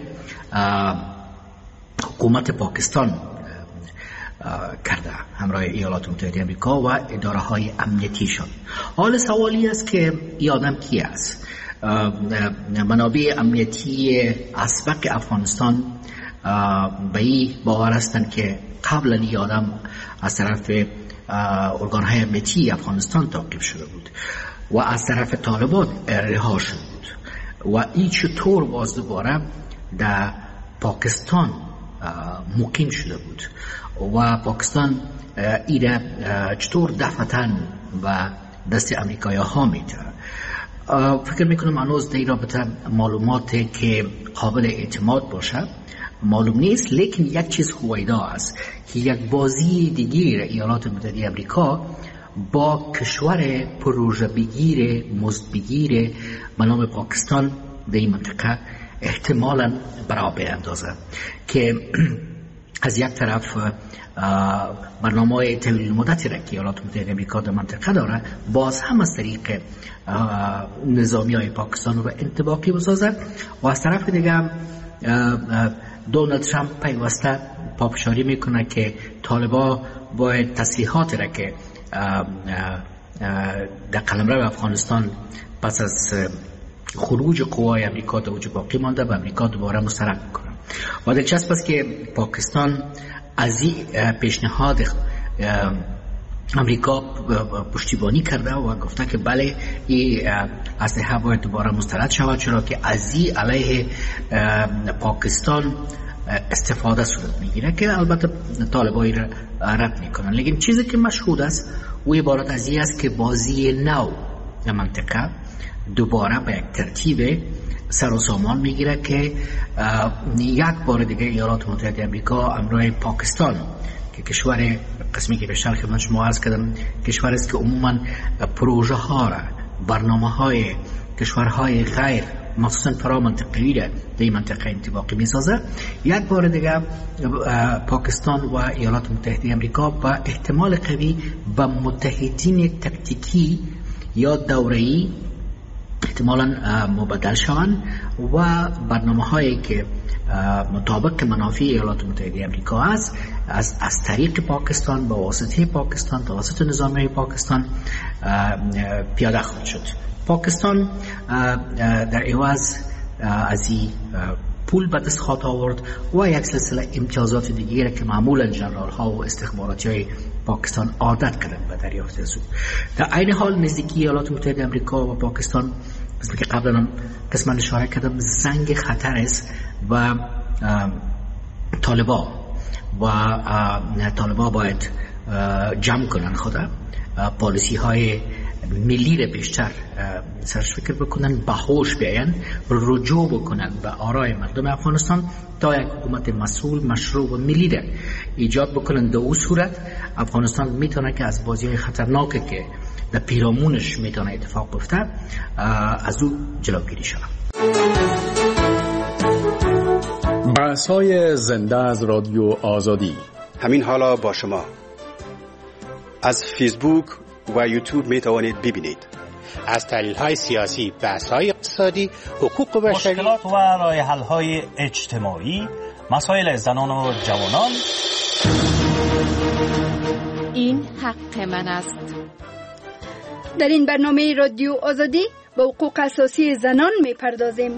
حکومت پاکستان کرده همراه ایالات متحده آمریکا و اداره های امنیتیشان. حال سوالی است که این آدم کی است؟ منابع امنیتی اسبق افغانستان به این باور هستند که قبلا این آدم از طرف ارگان‌های امنیتی افغانستان تعقیب شده بود و از طرف طالبان رها شده بود و این چطور باز دوباره در پاکستان مقیم شده بود و پاکستان ایره چطور دفعتاً و دست امریکایی ها میده. فکر میکنم هنوز در رابطه معلوماتی که قابل اعتماد باشه معلوم نیست، لیکن یک چیز هویدا است که یک بازی دیگر ایالات متحده آمریکا با کشور پروژه بگیر مزد بگیر به نام پاکستان در این منطقه احتمالاً برای بیاندازه که از یک طرف برنامه طویل مدتی را که ایالات متحده آمریکا در منطقه داره باز هم از طریق نظامی های پاکستان رو انطباقی بسازه و از طرف دیگه دونالد ترامپ پیوسته پافشاری میکنه که طالبان باید تسلیحات را که در قلمرو افغانستان پس از خروج قوای امریکا در وجود باقی مانده و امریکا دوباره مسترد میکنه. و دلچسب است که پاکستان از این پیشنهاد امریکا پشتیبانی کرده و گفته که بله این اسلحه باید دوباره مسترد شود، چرا که از این علیه پاکستان استفاده صورت میگیره که البته طالبایی را رد میکنن. لیکن چیزی که مشهود است و عبارت از این است که بازی نو در منطقه دوباره به یک ترتیب سر و سامان میگیره که یک بار دیگه ایالات متحده آمریکا همراه پاکستان که کشور قسمی که بیشتر خدمت شما عرض کردم کشور است که عموما پروژه ها را برنامه های کشورهای غیر مخصوصا فرامنطقه‌ای را در این منطقه انطباقی میسازه، یک بار دیگه پاکستان و ایالات متحده آمریکا با احتمال قوی به متحدین تکتیکی یا دوره‌ای احتمالاً مبادل شوند و برنامه هایی که مطابق منافع ایالات متحده آمریکا است از طریق پاکستان با واسطه پاکستان توسط نظامی پاکستان پیاده خواهد شد. پاکستان در عوض از این پول به دست خواهد آورد و یک سلسله امتیازات دیگری که معمولا جنرال ها و استخباراتی های پاکستان عادت کردن به دریافت از او. در عین حال نزدیکی ایالات متحده آمریکا و پاکستان مثل که قبلا هم قسماً اشاره کردم زنگ خطر است و طالبان باید جمع کنن خدا پالیسی های ملی را بیشتر سرش فکر بکنن، به هوش بیاین، رجوع بکنن به آرای مردم افغانستان تا یک حکومت مسئول مشروع و ملی را ایجاد بکنن. در اون صورت افغانستان میتونه که از بازی های خطرناکی که در پیرامونش میتونه اتفاق بیفته از او جلوگیری شود. بحث‌های زنده از رادیو آزادی همین حالا با شما از فیسبوک و یوتیوب می توانید ببینید. از تحلیل‌های سیاسی، بحث‌های اقتصادی، حقوق بشری، مشکلات و راه حل‌های اجتماعی، مسائل زنان و جوانان. این حق من است. در این برنامه رادیو آزادی به حقوق اساسی زنان می‌پردازیم.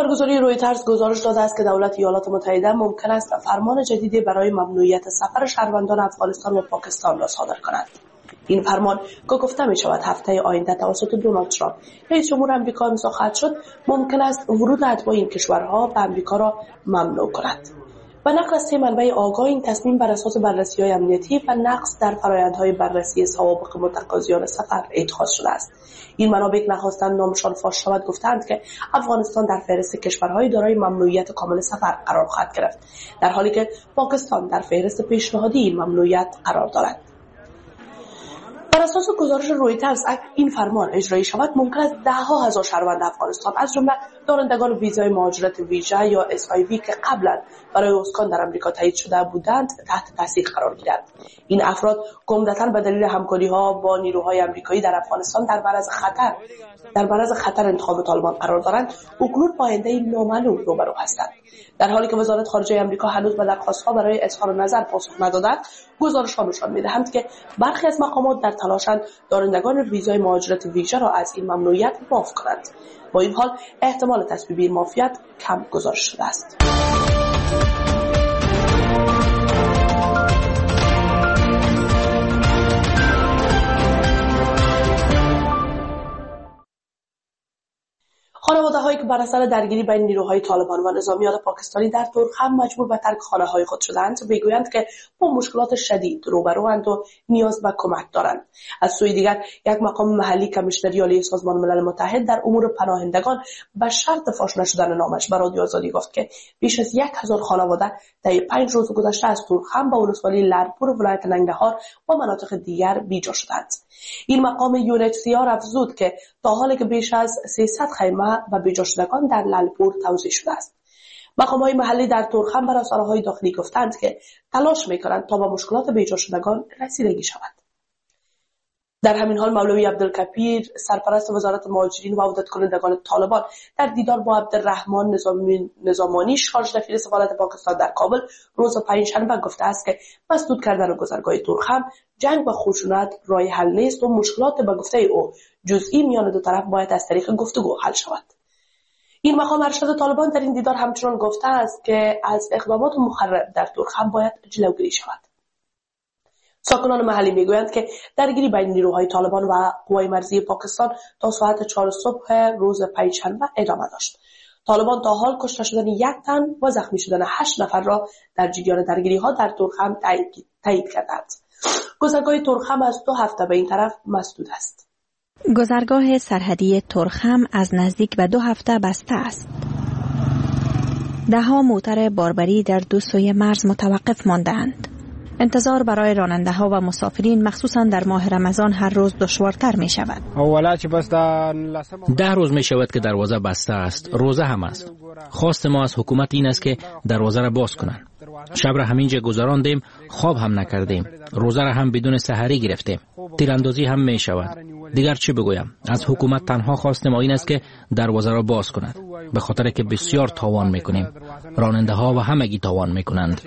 خبرگزاری رویترز گزارش داده است که دولت ایالات متحده ممکن است فرمان جدیدی برای ممنوعیت سفر شهروندان افغانستان و پاکستان را صادر کند. این فرمان که گفته می شود هفته آینده توسط دونالد ترامپ رئیس جمهور آمریکا امضا خواهد شد، ممکن است ورود اتباع این کشورها به آمریکا را ممنوع کند. به نقل از منبع آگاه، این تصمیم بر اساس بررسی‌های امنیتی و نقص در فرآیندهای بررسی سوابق متقاضیان سفر اتخاذ شده است. این منابع نخواستند نامشان فاش شود گفتند که افغانستان در فهرست کشورهای دارای ممنوعیت کامل سفر قرار خواهد گرفت، در حالی که پاکستان در فهرست پیشنهادی این ممنوعیت قرار دارد. بر اساس گزارش رویترز این فرمان اجرایی شود، ممکن است ده‌ها هزار شهروند افغانستان از جمله دارندگان ویزای مهاجرت ویژه یا SIV که قبلا برای اسکان در آمریکا تایید شده بودند تحت تاثیر قرار گیرند. این افراد عمدتاً به دلیل همکاری‌ها با نیروهای آمریکایی در افغانستان در معرض خطر انتخاب طالبان قرار دارند، اکنون با آینده نامعلوم روبرو هستند. در حالی که وزارت خارجه آمریکا هنوز به درخواست‌ها برای اظهار نظر پاسخ ندادند، گزارش‌ها نشان می‌دهند که برخی از مقامات در تلاشند دارندگان ویزای مهاجرت ویژه را از این ممنوعیت معاف کنند. با این حال احتمال تصویب این معافیت کم گزارش شده است. خانواده‌هایی که بر اثر درگیری بین نیروهای طالبان و نظامیان پاکستانی در تورخم مجبور به ترک خانه‌های خود شدند، می‌گویند که با مشکلات شدید روبروند و نیاز به کمک دارند. از سوی دیگر یک مقام محلی کمیشنری عالی سازمان ملل متحد در امور پناهندگان به شرط فاش نشدن نامش به رادیو آزادی گفت که بیش از 1000 خانواده در 5 روز گذشته از تورخم به ولسوالی لرپور ولایت ننگرهار و مناطق دیگر بیجا شدند. این مقام UNHCR افزود که تا حالی که بیش از 300 خیمه و بیجا شدگان در لالپور توزیع شده است. مقام‌های محلی در تورخم بر سراهای داخلی گفتند که تلاش می‌کنند تا به مشکلات بیجا شدگان رسیدگی شود. در همین حال مولوی عبدالکبیر سرپرست وزارت مهاجرین و عودت کنندگان طالبان در دیدار با عبدالرحمن نظامانی شارژ دفیر سفارت پاکستان در کابل روز پنجشنبه گفته است که مسدود کردن گذرگاه تورخم جنگ و خشونت راه حل نیست و مشکلات به گفته او جزئی میان دو طرف باید از طریق گفتگو حل شود. این مقام ارشد طالبان در این دیدار همچنان گفته است که از اقدامات مخرب در تورخم باید جلوگیری شود. ساکنان محلی میگویند که درگیری بین نیروهای طالبان و قوای مرزی پاکستان تا ساعت 4 صبح روز پنجشنبه ادامه داشت. طالبان تا حال کشته شدن 1 تن و زخمی شدن 8 نفر را در جریان درگیری‌ها در تورخم تایید کردند. گذرگاه تورخم از 2 هفته به این طرف مسدود است. گذرگاه سرحدی تورخم از نزدیک به 2 هفته بسته است. ده‌ها موتر باربری در دو سوی مرز متوقف ماندند. انتظار برای راننده‌ها و مسافرین مخصوصاً در ماه رمضان هر روز دشوارتر می شود. 10 روز می شود که دروازه بسته است. روزه هم است. خواست ما از حکومت این است که دروازه را باز کنند. شب را همینجا گذراندیم، خواب هم نکردیم. روزه را هم بدون سحری گرفتیم. تیراندازی هم می شود. دیگر چه بگویم؟ از حکومت تنها خواست ما این است که دروازه را باز کند. به خاطر که بسیار تاوان می کنیم. راننده‌ها و همگی تاوان می کنند.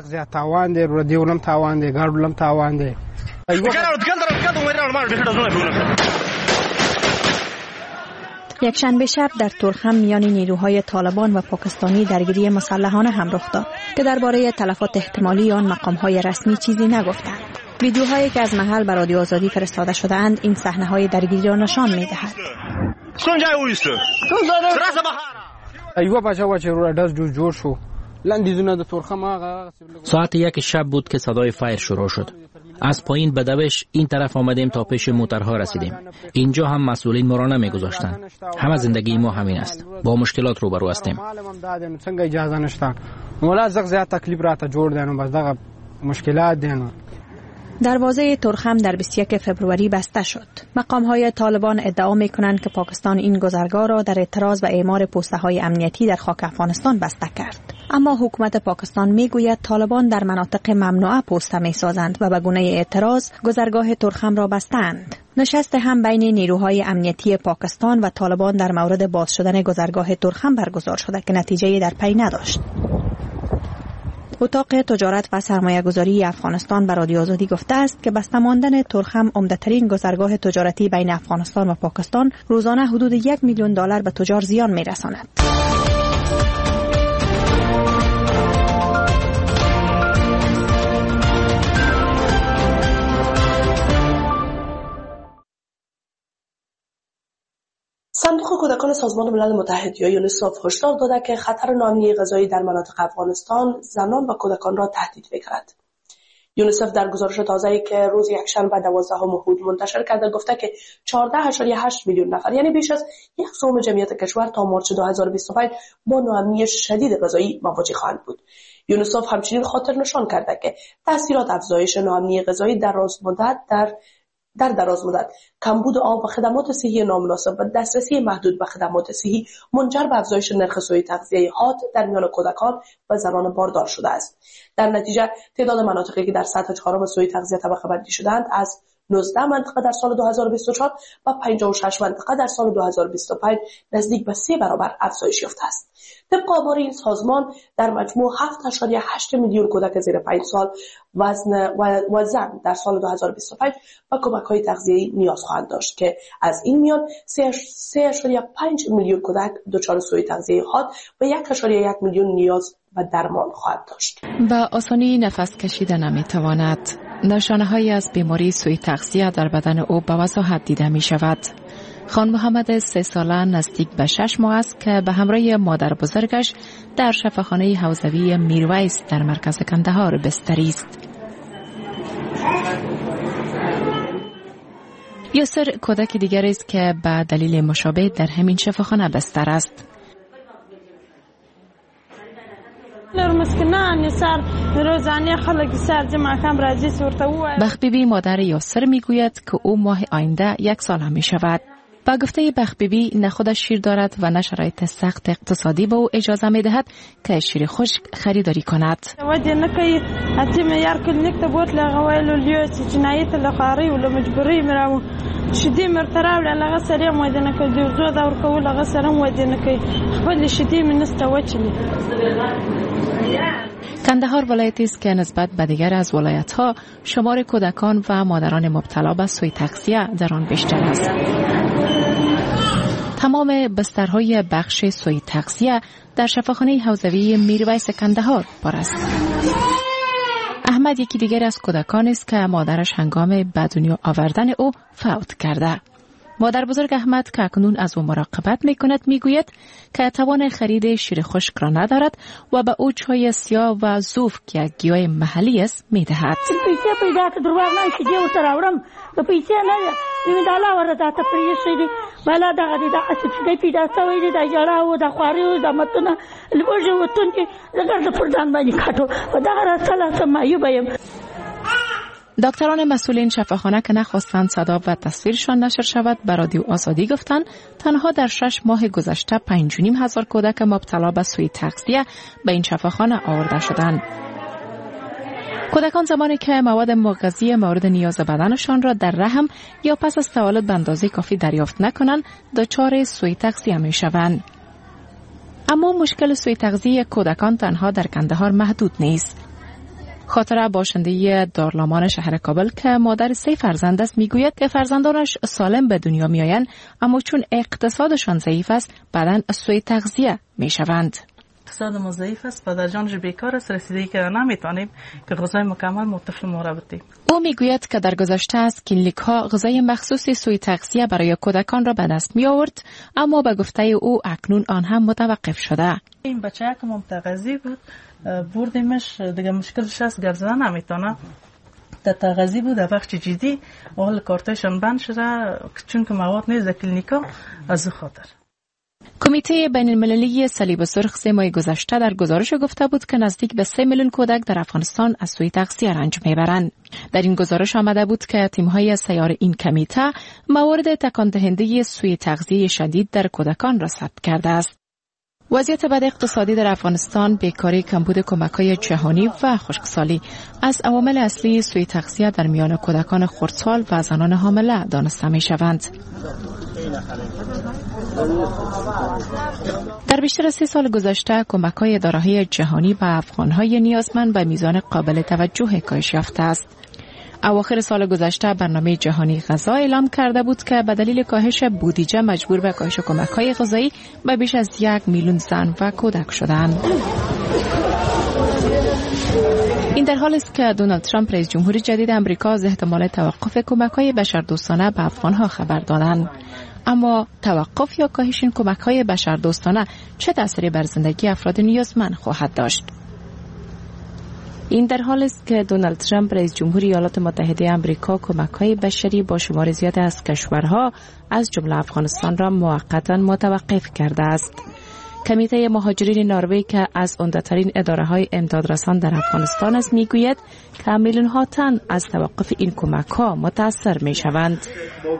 یکشنبه شب در تورخم میان نیروهای طالبان و پاکستانی درگیری مسلحانه هم رخ داد که درباره تلفات احتمالی آن مقام‌های رسمی چیزی نگفتند. ویدیوهایی که از محل به رادیو آزادی فرستاده شده‌اند این صحنه‌های درگیری را نشان می‌دهد. ساعت 1 شب بود که صدای فایر شروع شد. از پایین به دوش این طرف آمدیم تا پیش موترها رسیدیم. اینجا هم مسئولین ما را نمیگذاشتند. همه زندگی ما همین است. با مشکلات روبرو هستیم. دروازه تورخم در 21 فبروری بسته شد. مقام‌های طالبان ادعا می‌کنند که پاکستان این گذرگاه را در اعتراض به اعمار پوسته‌های امنیتی در خاک افغانستان بسته کرد. اما حکومت پاکستان میگوید طالبان در مناطق ممنوعه پوسته می‌سازند و به گونه اعتراض گذرگاه تورخم را بستند. نشست هم بین نیروهای امنیتی پاکستان و طالبان در مورد باز شدن گذرگاه تورخم برگزار شده که نتیجه‌ای در پی نداشت. اتاق تجارت و سرمایه‌گذاری افغانستان به رادیو آزادی گفته است که بسته ماندن تورخم عمده‌ترین گذرگاه تجارتی بین افغانستان و پاکستان روزانه حدود $1 میلیون به تجار زیان می‌رساند. سازمان ملل متحد یا یونیسف هشدار داده که خطر ناامنی غذایی در مناطق افغانستان زنان و کودکان را تهدید می‌کند. یونیسف در گزارش تازه‌ای که روز یکشنبه 12 اردیبهشت منتشر کرده گفته که 14.8 میلیون نفر یعنی بیش از 1/3 جمعیت کشور تا مارس 2025 با ناامنی شدید غذایی مواجه خواهند بود. یونیسف همچنین خاطر نشان کرده که تاثیرات افزایش ناامنی غذایی در دراز مدت، کمبود آب و خدمات صحی نامناسب و دسترسی محدود به خدمات صحی منجر به افزایش نرخ سوء تغذیه حاد در میان کودکان و زنان باردار شده است. در نتیجه تعداد مناطقی که در سطح 4 سوء تغذیه طبقه بندی شدند از 19 منطقه در سال 2024 و 56 منطقه در سال 2025 نزدیک به 3 برابر افزایش یافته است. طبق آمار این سازمان در مجموع 7.8 میلیون کودک زیر 5 سال و زن در سال 2025 به کمک‌های تغذیه‌ای نیاز خواهند داشت که از این میان 3.5 میلیون کودک دچار سوء تغذیه حاد و 1.1 میلیون نیاز و درمان خواهد داشت. با آسانی نفس کشیدن نمی‌تواند. نشانه‌هایی از بیماری سوء تغذیه در بدن او به وضاحت دیده می‌شود. خان محمد 3 ساله نزدیک به 6 ماه است که به همراه مادر بزرگش در شفاخانه حوزوی میرویس در مرکز کندهار بستری است. یاسر کودک دیگری است که به دلیل مشابه در همین شفاخانه بستر است. بخبیبی مادر یاسر میگوید که او ماه آینده 1 ساله می شود. با گفته بخبیبی نه خودش شیر دارد و نه شرایط سخت اقتصادی به او اجازه می دهد که شیر خشک خریداری کند. شدی مرترا ولا سریع مودنه که دیوزو دا ورکول هغه سره مودنه که خپل شدی منسته وچلی. کندهار ولایتی است که نسبت به دیگر از ولایت‌ها شمار کودکان و مادران مبتلا به سوء تغذیه در آن بیشتر است. تمام بسترهای بخش سوء تغذیه در شفاخانه حوزوی میرویس کندهار پر است. احمد یکی دیگر از کودکان است که مادرش هنگام به دنیا آوردن او فوت کرده. مادر بزرگ احمد که اکنون از او مراقبت می کند می گوید که توان خرید شیر خشک را ندارد و به او چای سیاه و زوف که یک گیاه محلی است می دهد. پیسه پیدا که درواغ نه که دیو سراورم تو پیسه نه این دالا ورته ته پریشي بلا دغه د اصل پیدا سوی دی د جړه او د خواري او د متونه لوجه وتون کې زګر د پردان باندې کاټو و دغه راځه سمایو بیم. دکتران مسئولین شفاخانه که نخواستند صدا و تصویرشان نشر شود به رادیو آزادی گفتند تنها در 6 ماه گذشته 5,500 کودک مبتلا به سوء تغذیه به این شفاخانه آورده شدند. کودکان زمانی که مواد مغذی مورد نیاز بدنشان را در رحم یا پس از تولد به اندازه کافی دریافت نکنند دچار سوء تغذیه می شوند. اما مشکل سوء تغذیه کودکان تنها در کندهار محدود نیست. خاطره باشنده دارلامان شهر کابل که مادر 3 فرزند است میگوید که فرزندانش سالم به دنیا میآیند اما چون اقتصادشان ضعیف است بعداً سوء تغذیه میشوند. اقتصاد ما ضعیف است و در جانش بیکار است رسیدگی که نمیتونیم که غذای مکمل طفل ما را بدیم. او میگوید که در گذشته از کلینیک ها غذای مخصوص سوء تغذیه برای کودکان را به دست می آورد اما به گفته او اکنون آن هم متوقف شده. این بچه که متغذی بود بردیمش دیگه مشکلش هست گرزنه نمیتونه در تغذی بود در بخش جدی اول کارتشان بند شده چون که مواد نیست در کلینیکا از خاطر. کمیته بین المللی صلیب سرخ 3 ماه گذشته در گزارش گفته بود که نزدیک به 3 میلیون کودک در افغانستان از سوء تغذیه رنج میبرند. در این گزارش آمده بود که تیم‌های سیار این کمیته موارد تکان دهنده سوء تغذیه شدید در کودکان را ثبت کرده است. وضعیت بد اقتصادی در افغانستان، بیکاری، کمبود کمک‌های جهانی و خشکسالی از عوامل اصلی سوء تغذیه در میان کودکان خردسال و زنان حامله دانسته می‌شوند. در بیشتر 3 سال گذشته کمک‌های اداره‌های جهانی به افغان‌های نیازمند به میزان قابل توجه کاهش یافته است. اواخر سال گذشته برنامه جهانی غذا اعلام کرده بود که به دلیل کاهش بودجه مجبور به کاهش کمک‌های غذایی به بیش از 1 میلیون زن و کودک شدند. این در حالی است که دونالد ترامپ رئیس جمهور جدید آمریکا از احتمال توقف کمک‌های بشردوستانه به افغان‌ها خبر دادند. اما توقف یا کاهش این کمک‌های بشردوستانه چه تأثیری بر زندگی افراد نیازمند خواهد داشت؟ این در حالی است که دونالد ترامپ رئیس جمهوری ایالات متحده آمریکا کمک‌های بشری با شمار زیاد از کشورها از جمله افغانستان را موقتا متوقف کرده است. کمیته مهاجرین نروژ که از عمده‌ترین اداره‌های امدادرسان در افغانستان است میگوید که میلیون‌ها تن از توقف این کمک‌ها متأثر می‌شوند.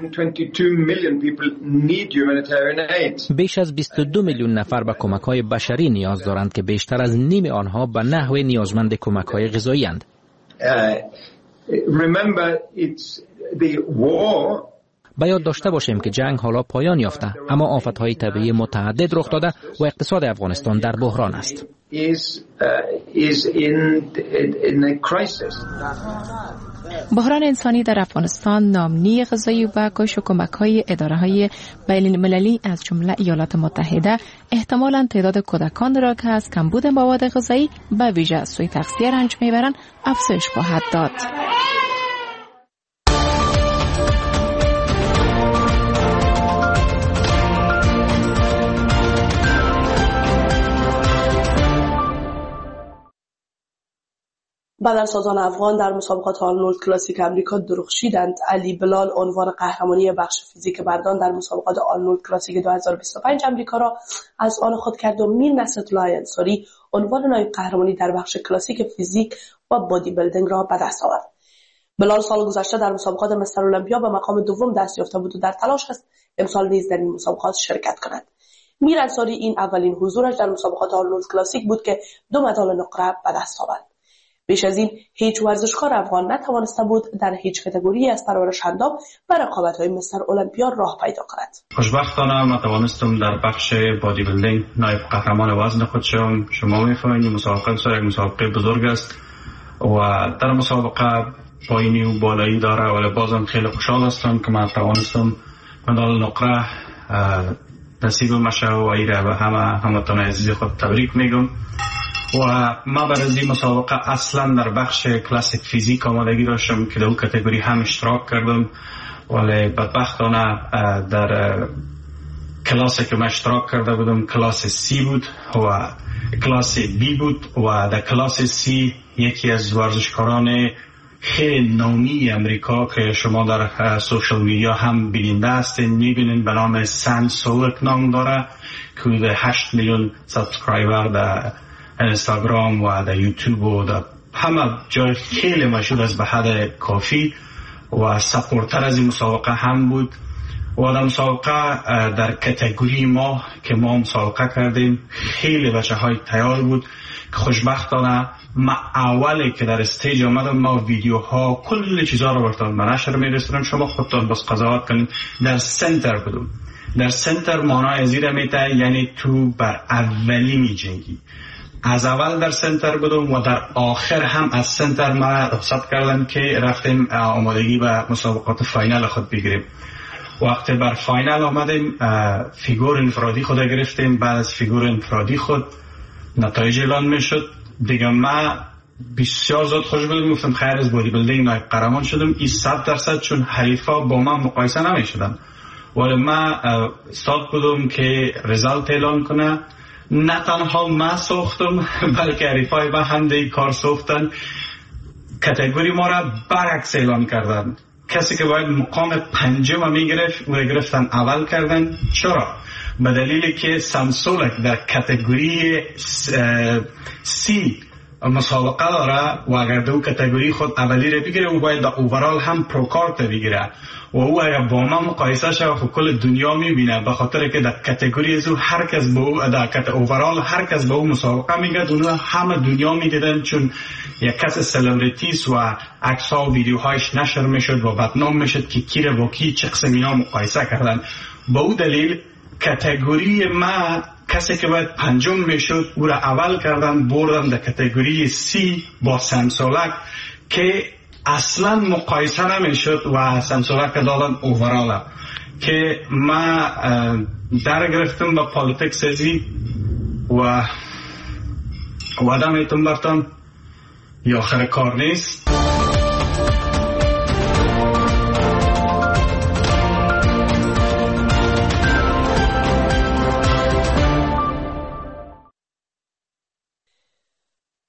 بیش از 22 میلیون نفر به کمک‌های بشری نیاز دارند که بیشتر از نیم آنها به نحو نیازمند کمک‌های غذایی اند. به یاد داشته باشیم که جنگ حالا پایان یافته، اما آفت‌های طبیعی متعدد رخ داده و اقتصاد افغانستان در بحران است. بحران انسانی در افغانستان ناامنی غذایی و کاهش کمک‌های اداره‌های بین‌المللی از جمله ایالات متحده احتمالاً تعداد کودکان را که از کمبود مواد غذایی به ویژه سوء تغذیه رنج میبرند افزایش خواهد داد. بدنسازان افغان در مسابقات آرنولد کلاسیک امریکا درخشیدند. علی بلال عنوان قهرمانی بخش فیزیک مردان در مسابقات آرنولد کلاسیک 2025 امریکا را از آن خود کرد و میر نصرت‌الله انصاری عنوان نایب قهرمانی در بخش کلاسیک فیزیک و بادی بیلدینگ را به دست آورد. بلال سال گذشته در مسابقات مستر المپیا به مقام دوم دست یافته بود و در تلاش است امسال نیز در این مسابقات شرکت کند. میر انصاری این اولین حضورش در مسابقات آرنولد کلاسیک بود که 2 مدال نقره به دست آورد. بیش از این هیچ ورزشکار افغان نتوانسته بود در هیچ کاتگوری از پرورش اندام و رقابت‌های مستر المپیا راه پیدا کند. خوشبختانه من توانستم در بخش بادی بیلدینگ نایب قهرمان وزن خود شوم. شما می‌فهمید مسابقه بسیار مسابقه بزرگ است و در مسابقه پایینی و بالایی داره، ولی بازم خیلی خوشحال هستم که من توانستم مدال نقره نصیب مشه و ایره و همتون عزیز خود تبریک میگم. و ما برای این مسابقه اصلا در بخش کلاسیک فیزیک آمادگی داشتم که در اون کاتگوری هم اشتراک کردم، ولی بدبختانه در کلاسی که من اشتراک کرده بودم کلاس سی بود و کلاس بی بود و در کلاس سی یکی از ورزشکاران خیلی نامی امریکا که شما در سوشال میدیا هم بیننده هستین میبینین به نام سام سولک نام داره که 8 میلیون سابسکرایبر در اینستاگرام و در یوتیوب و در همه جای خیلی مشهور از به حد کافی و سپورتر از این مسابقه هم بود. و در مسابقه در کاتگوری ما که ما مسابقه کردیم خیلی بچه های تیار بود که خوشبختانه ما اولی که در استیج آمدم ما ویدیوها کل چیزها رو براتون به نشر میرسونم، شما خودتون بس قضاوت کنید. در سنتر بودم. در سنتر معنای ازیره میته یعنی تو بر اولی می جنگی. از اول در سنتر بودم و در آخر هم از سنتر ما رخصت کردم که رفتیم آمادگی به مسابقات فاینال خود بگیریم. وقتی بر فاینال آمدیم فیگور انفرادی خود گرفتیم. بعد از فیگور انفرادی خود نتایج اعلان میشد. دیگه من بسیار زود خوش بودم، گفتم خیر از بادی بیلدینگ نایب قهرمان شدم. این 100% چون حریفا با من مقایسه نمیشدن، ولی من استاد بودم که رزالت اعلان کنه. نه تنها من ساختم بلکه حریفای من هم دیگه کار ساختن. کاتگوری ما را برعکس اعلان کردن. کسی که باید مقام 5 میگرفت و گرفتن اول کردن. چرا؟ به دلیلی که سامسولک در کاتگوری سی مسابقه داره و اگر دو کاتگوری خود اولی را بگیره و باید در اوورال هم پروکارت بگیره و او اگر با ما مقایسه شد خب کل دنیا میبینه، به خاطر که در کاتگوری از او هر کس به او در اوورال هر کس به او مسابقه میگه، اونها همه دنیا میدیدن چون یک کس سلبریتیز و عکس ها و ویدیوهایش نشر میشد و بدنام میشد که کی را با کی چه قسم اینا مقایسه کردن. با او دلیل کاتگوری ما کسی که باید 5 میشد او را اول کردن بردن در کاتگوری سی با سامسولک که اصلا مقایسه نمیشد و سامسولک دادن اوورال که ما در گرفتم با پالیتیکس ازی و وعده میتون برتون یا آخر کار نیست.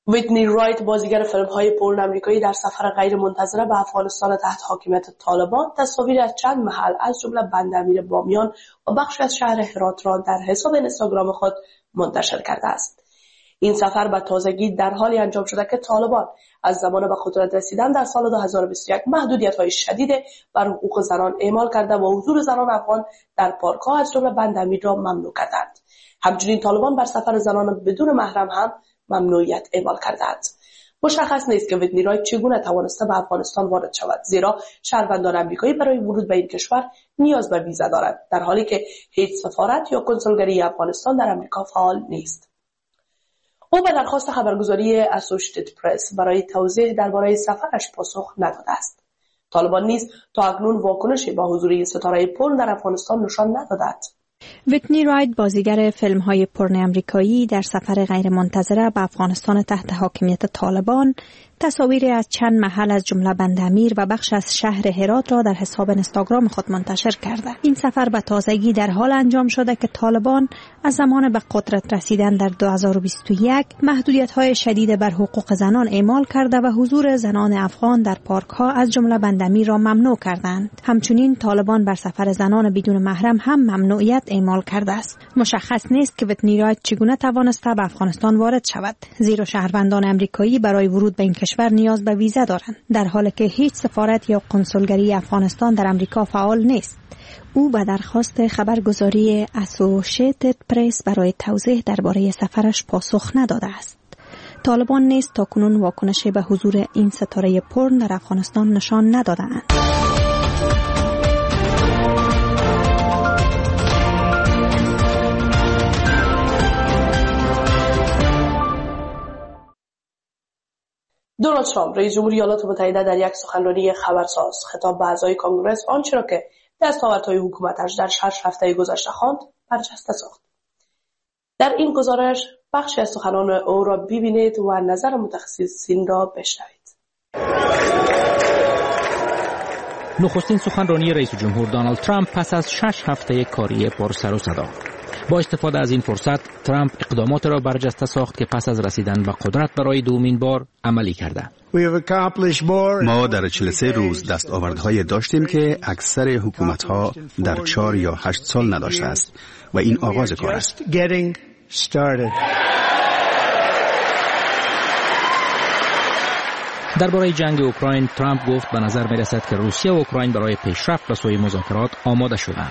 ویتنی رایت بازیگر فیلم‌های پورن آمریکایی در سفر غیر منتظره به افغانستان تحت حاکمیت طالبان تصاویری از چند محل از جمله بندرمیر بامیان و بخشی از شهر هرات را در حساب اینستاگرام خود منتشر کرده است. این سفر به تازگی در حالی انجام شده که طالبان از زمان به قدرت رسیدن در سال 2021 محدودیت‌های شدید بر حقوق زنان اعمال کرده و حضور زنان افغان در پارک‌ها از جمله بندرمیر را ممنوع کردند. همچنین طالبان بر سفر زنان بدون محرم هم ممنوعیت اعمال کردند. مشخص نیست که ویتنی رایت چگونه توانسته به افغانستان وارد شود، زیرا شهروندان آمریکایی برای ورود به این کشور نیاز به ویزا دارند، در حالی که هیچ سفارت یا کنسولگری افغانستان در آمریکا فعال نیست. او به درخواست خبرگزاری اسوشیتد پرس برای توضیح درباره سفرش پاسخ نداده است. طالبان نیز تا اکنون واکنشی با حضور این ستاره پورن در افغانستان نشان ندادند. ویتنی رایت بازیگر فیلم‌های پورن آمریکایی در سفر غیرمنتظره به افغانستان تحت حاکمیت طالبان تصاویری از چند محل از جمله بندرمیر و بخش از شهر هرات را در حساب اینستاگرام خود منتشر کرده. این سفر به تازگی در حال انجام شده که طالبان از زمان به قدرت رسیدن در 2021 محدودیت‌های شدید بر حقوق زنان اعمال کرده و حضور زنان افغان در پارک‌ها از جمله بندرمیر را ممنوع کردند. همچنین طالبان بر سفر زنان بدون محرم هم ممنوعیت اعمال کرده است. مشخص نیست که ویتنی رایت چگونه توانسته به افغانستان وارد شود، زیرا شهروندان آمریکایی برای ورود به این کشور نیاز به ویزا دارند، در حالی که هیچ سفارت یا کنسولگری افغانستان در آمریکا فعال نیست. او به درخواست خبرگزاری اسوشیتد پرس برای توضیح درباره سفرش پاسخ نداده است. طالبان نیز تاکنون واکنشی به حضور این ستاره پورن در افغانستان نشان ندادند. دونالد ترامپ رئیس جمهور ایالات متحده در یک سخنرانی خبرساز خطاب به اعضای کنگره آنچه را که دستاوردهای حکومتش در 6 هفته گذشته خواند برجسته ساخت. در این گزارش بخشی از سخنان او را ببینید و نظر متخصصین را بشنوید. نخستین سخنرانی رئیس جمهور دونالد ترامپ پس از 6 هفته کاری پر سر و صدا. با استفاده از این فرصت ترامپ اقدامات را برجسته ساخت که پس از رسیدن به قدرت برای دومین بار عملی کرده. ما در 43 روز دستاوردهای داشتیم که اکثر حکومت‌ها در 4 یا 8 سال نداشته است و این آغاز کار است. درباره جنگ اوکراین ترامپ گفت به نظر می رسد که روسیه و اوکراین برای پیشرفت به سوی مذاکرات آماده شدند.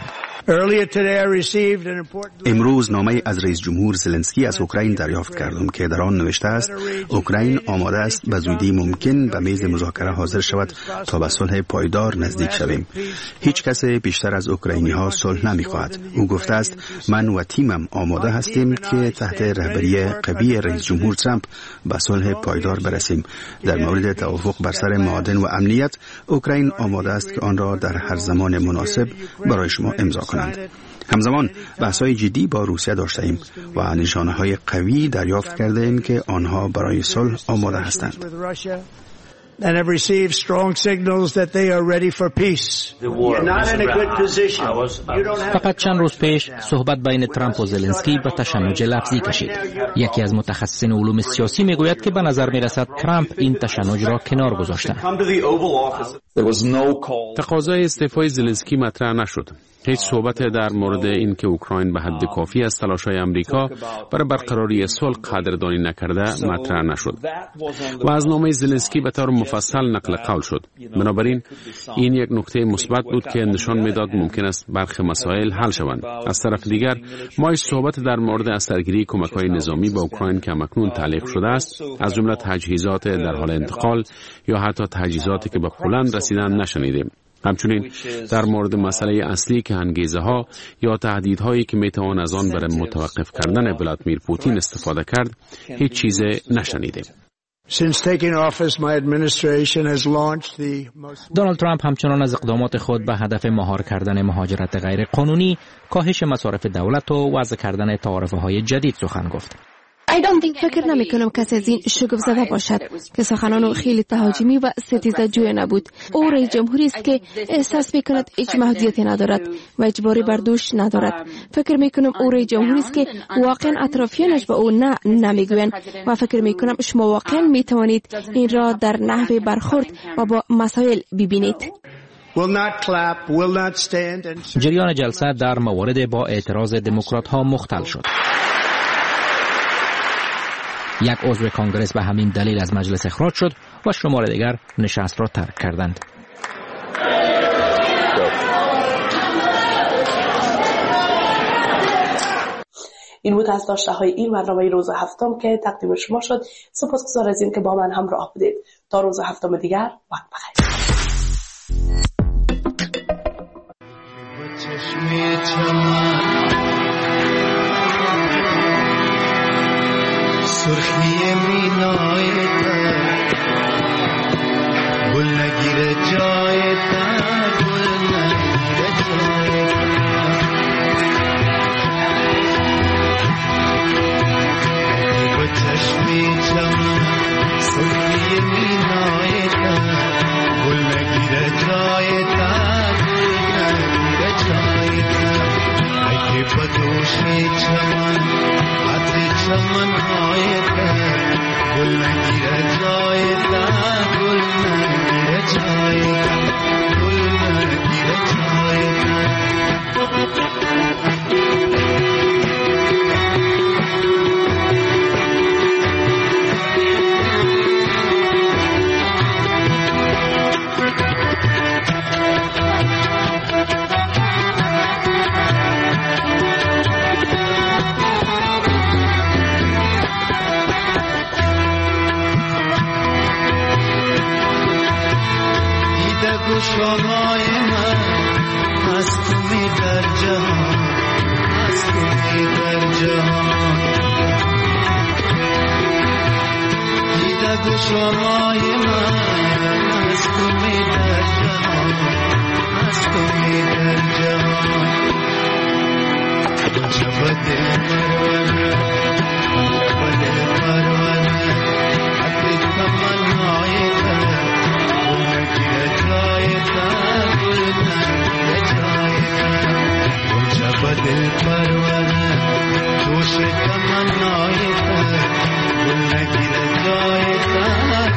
امروز نامه از رئیس جمهور زلنسکی از اوکراین دریافت کردم که در آن نوشته است اوکراین آماده است به زودی ممکن به میز مذاکره حاضر شود تا به صلح پایدار نزدیک شویم. هیچ کس بیشتر از اوکراینی ها صلح نمی‌خواهد. او گفته است من و تیمم آماده هستیم که تحت رهبری قوی رئیس جمهور ترامپ به صلح پایدار برسیم. در مورد توافق بر سر معادن و امنیت اوکراین آماده است که آن را در هر زمان مناسب برای شما امضا کند. همزمان بحث‌های جدی با روسیه داشتیم و نشانه‌های قوی دریافت کردیم که آنها برای صلح آماده هستند. فقط چند روز پیش صحبت بین ترامپ و زلنسکی به تشنج لفظی کشید. یکی از متخصصین علوم سیاسی میگوید که به نظر میرسد ترامپ این تشنج را کنار گذاشته. تقاضای استعفای زلنسکی مطرح نشد. هیچ صحبت در مورد اینکه اوکراین به حد کافی از تلاش‌های آمریکا برای برقراری صلح قدردانی نکرده مطرح نشد و از نامه زلنسکی به طور مفصل نقل قول شد. بنابراین این یک نکته مثبت بود که نشان میداد ممکن است برخی مسائل حل شوند. از طرف دیگر ما هیچ صحبت در مورد اثرگیری کمک‌های نظامی به اوکراین که همکنون تعلیق شده است، از جمله تجهیزات در حال انتقال یا حتی تجهیزاتی که به پولند رسیدن نشنیدیم. همچنین در مورد مسئله اصلی که انگیزه‌ها یا تهدیدهایی که میتوان از آن برای متوقف کردن ولادیمیر پوتین استفاده کرد هیچ چیز نشنیدیم. دونالد ترامپ همچنان از اقدامات خود به هدف مهار کردن مهاجرت غیر قانونی، کاهش مصارف دولت و وضع کردن تعرفه‌های جدید سخن گفت. فکر نمی کنم کسی از این شگفت زده باشد که سخنان خیلی تهاجمی و ستیزه جوی نبود. او رئیس جمهوری است که احساس می کند هیچ محدودیتی ندارد و اجباری بر دوش ندارد. فکر می کنم او رئیس جمهوری است که واقعا اطرافیانش به او نه نمیگویند و فکر می کنم شما واقعا می توانید این را در نحو برخورد و با مسائل ببینید. جریان جلسه در موارد با اعتراض دموکرات ها مختل شد. یک عضو کانگرس به همین دلیل از مجلس اخراج شد و شمار دیگر نشست را ترک کردند. این بود از داشته‌های این برنامه روز هفتم که تقدیم شما شد. سپاسگزار از این که با من همراه بودید. تا روز هفتم دیگر وقت بخیر. سرخی مینای در گل نگیره جای در گل نگیره جای در با چشمی چمن سرخی مینای در گل نگیره جای در گل نگیره جای در اگه با دوشی چمن عطر چمن های در گل نگیره جای در گل نگیره جای در گل نگیره جای در شمای من هست می در جهان هست می در جهان دیده شمای من هست می در جهان هست می در جهان جب دل پرونه جب دل پرونه حتی تمنای در دل پروانه جوش تمنای پر گل نگیره جای پر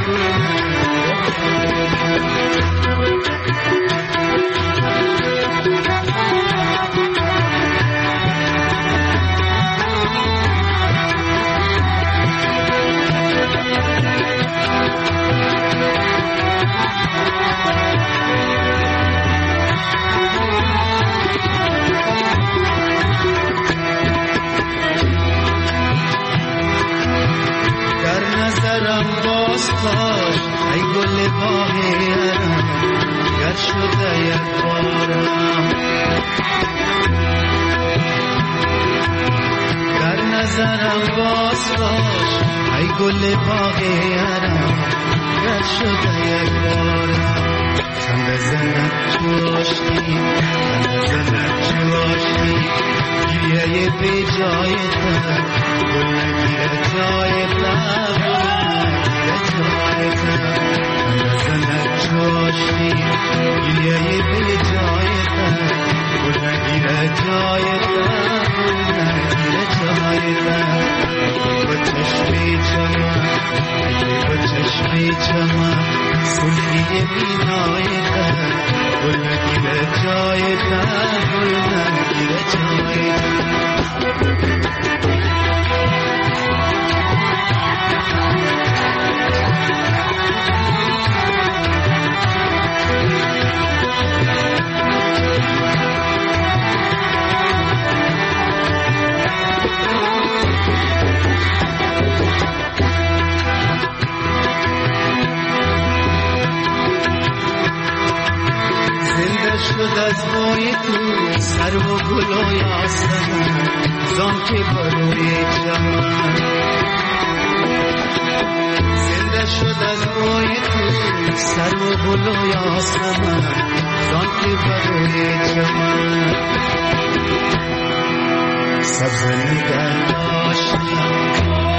ای گل باغیرم گر شده یک بارم در نظرم باز باش ای گل باغیرم گر شده یک بارم خنده زنک جوشتی خنده زنک جوشتی گریه بی جای در گل نگیره جای در جوشی گریه به جای در گل نگیره جای در گل نگیره جای در با چشمی چمن با چشمی چمن سلحی بینای در گل نگیره جای در گل نگیره جای در شد از بوی تو سر و گل و یاسمن زان که بروی چمن زنده شد از بوی تو سر و گل و یاسمن زان که بروی چمن سبز نگر داشتم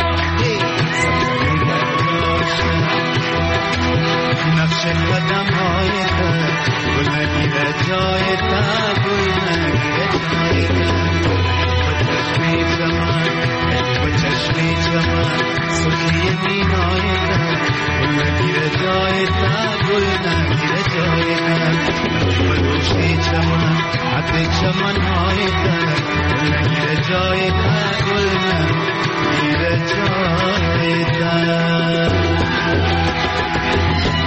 نقش قدم های تا گل نگیره جای تا گل نگیره جای تا چشمی چمن با چشمی چمن سخی مینای تا گل نگیره جای تا گل نگیره جای تا بلوشی چمن حد چمن های تا گل نگیره جای تا گل نگیره جای تا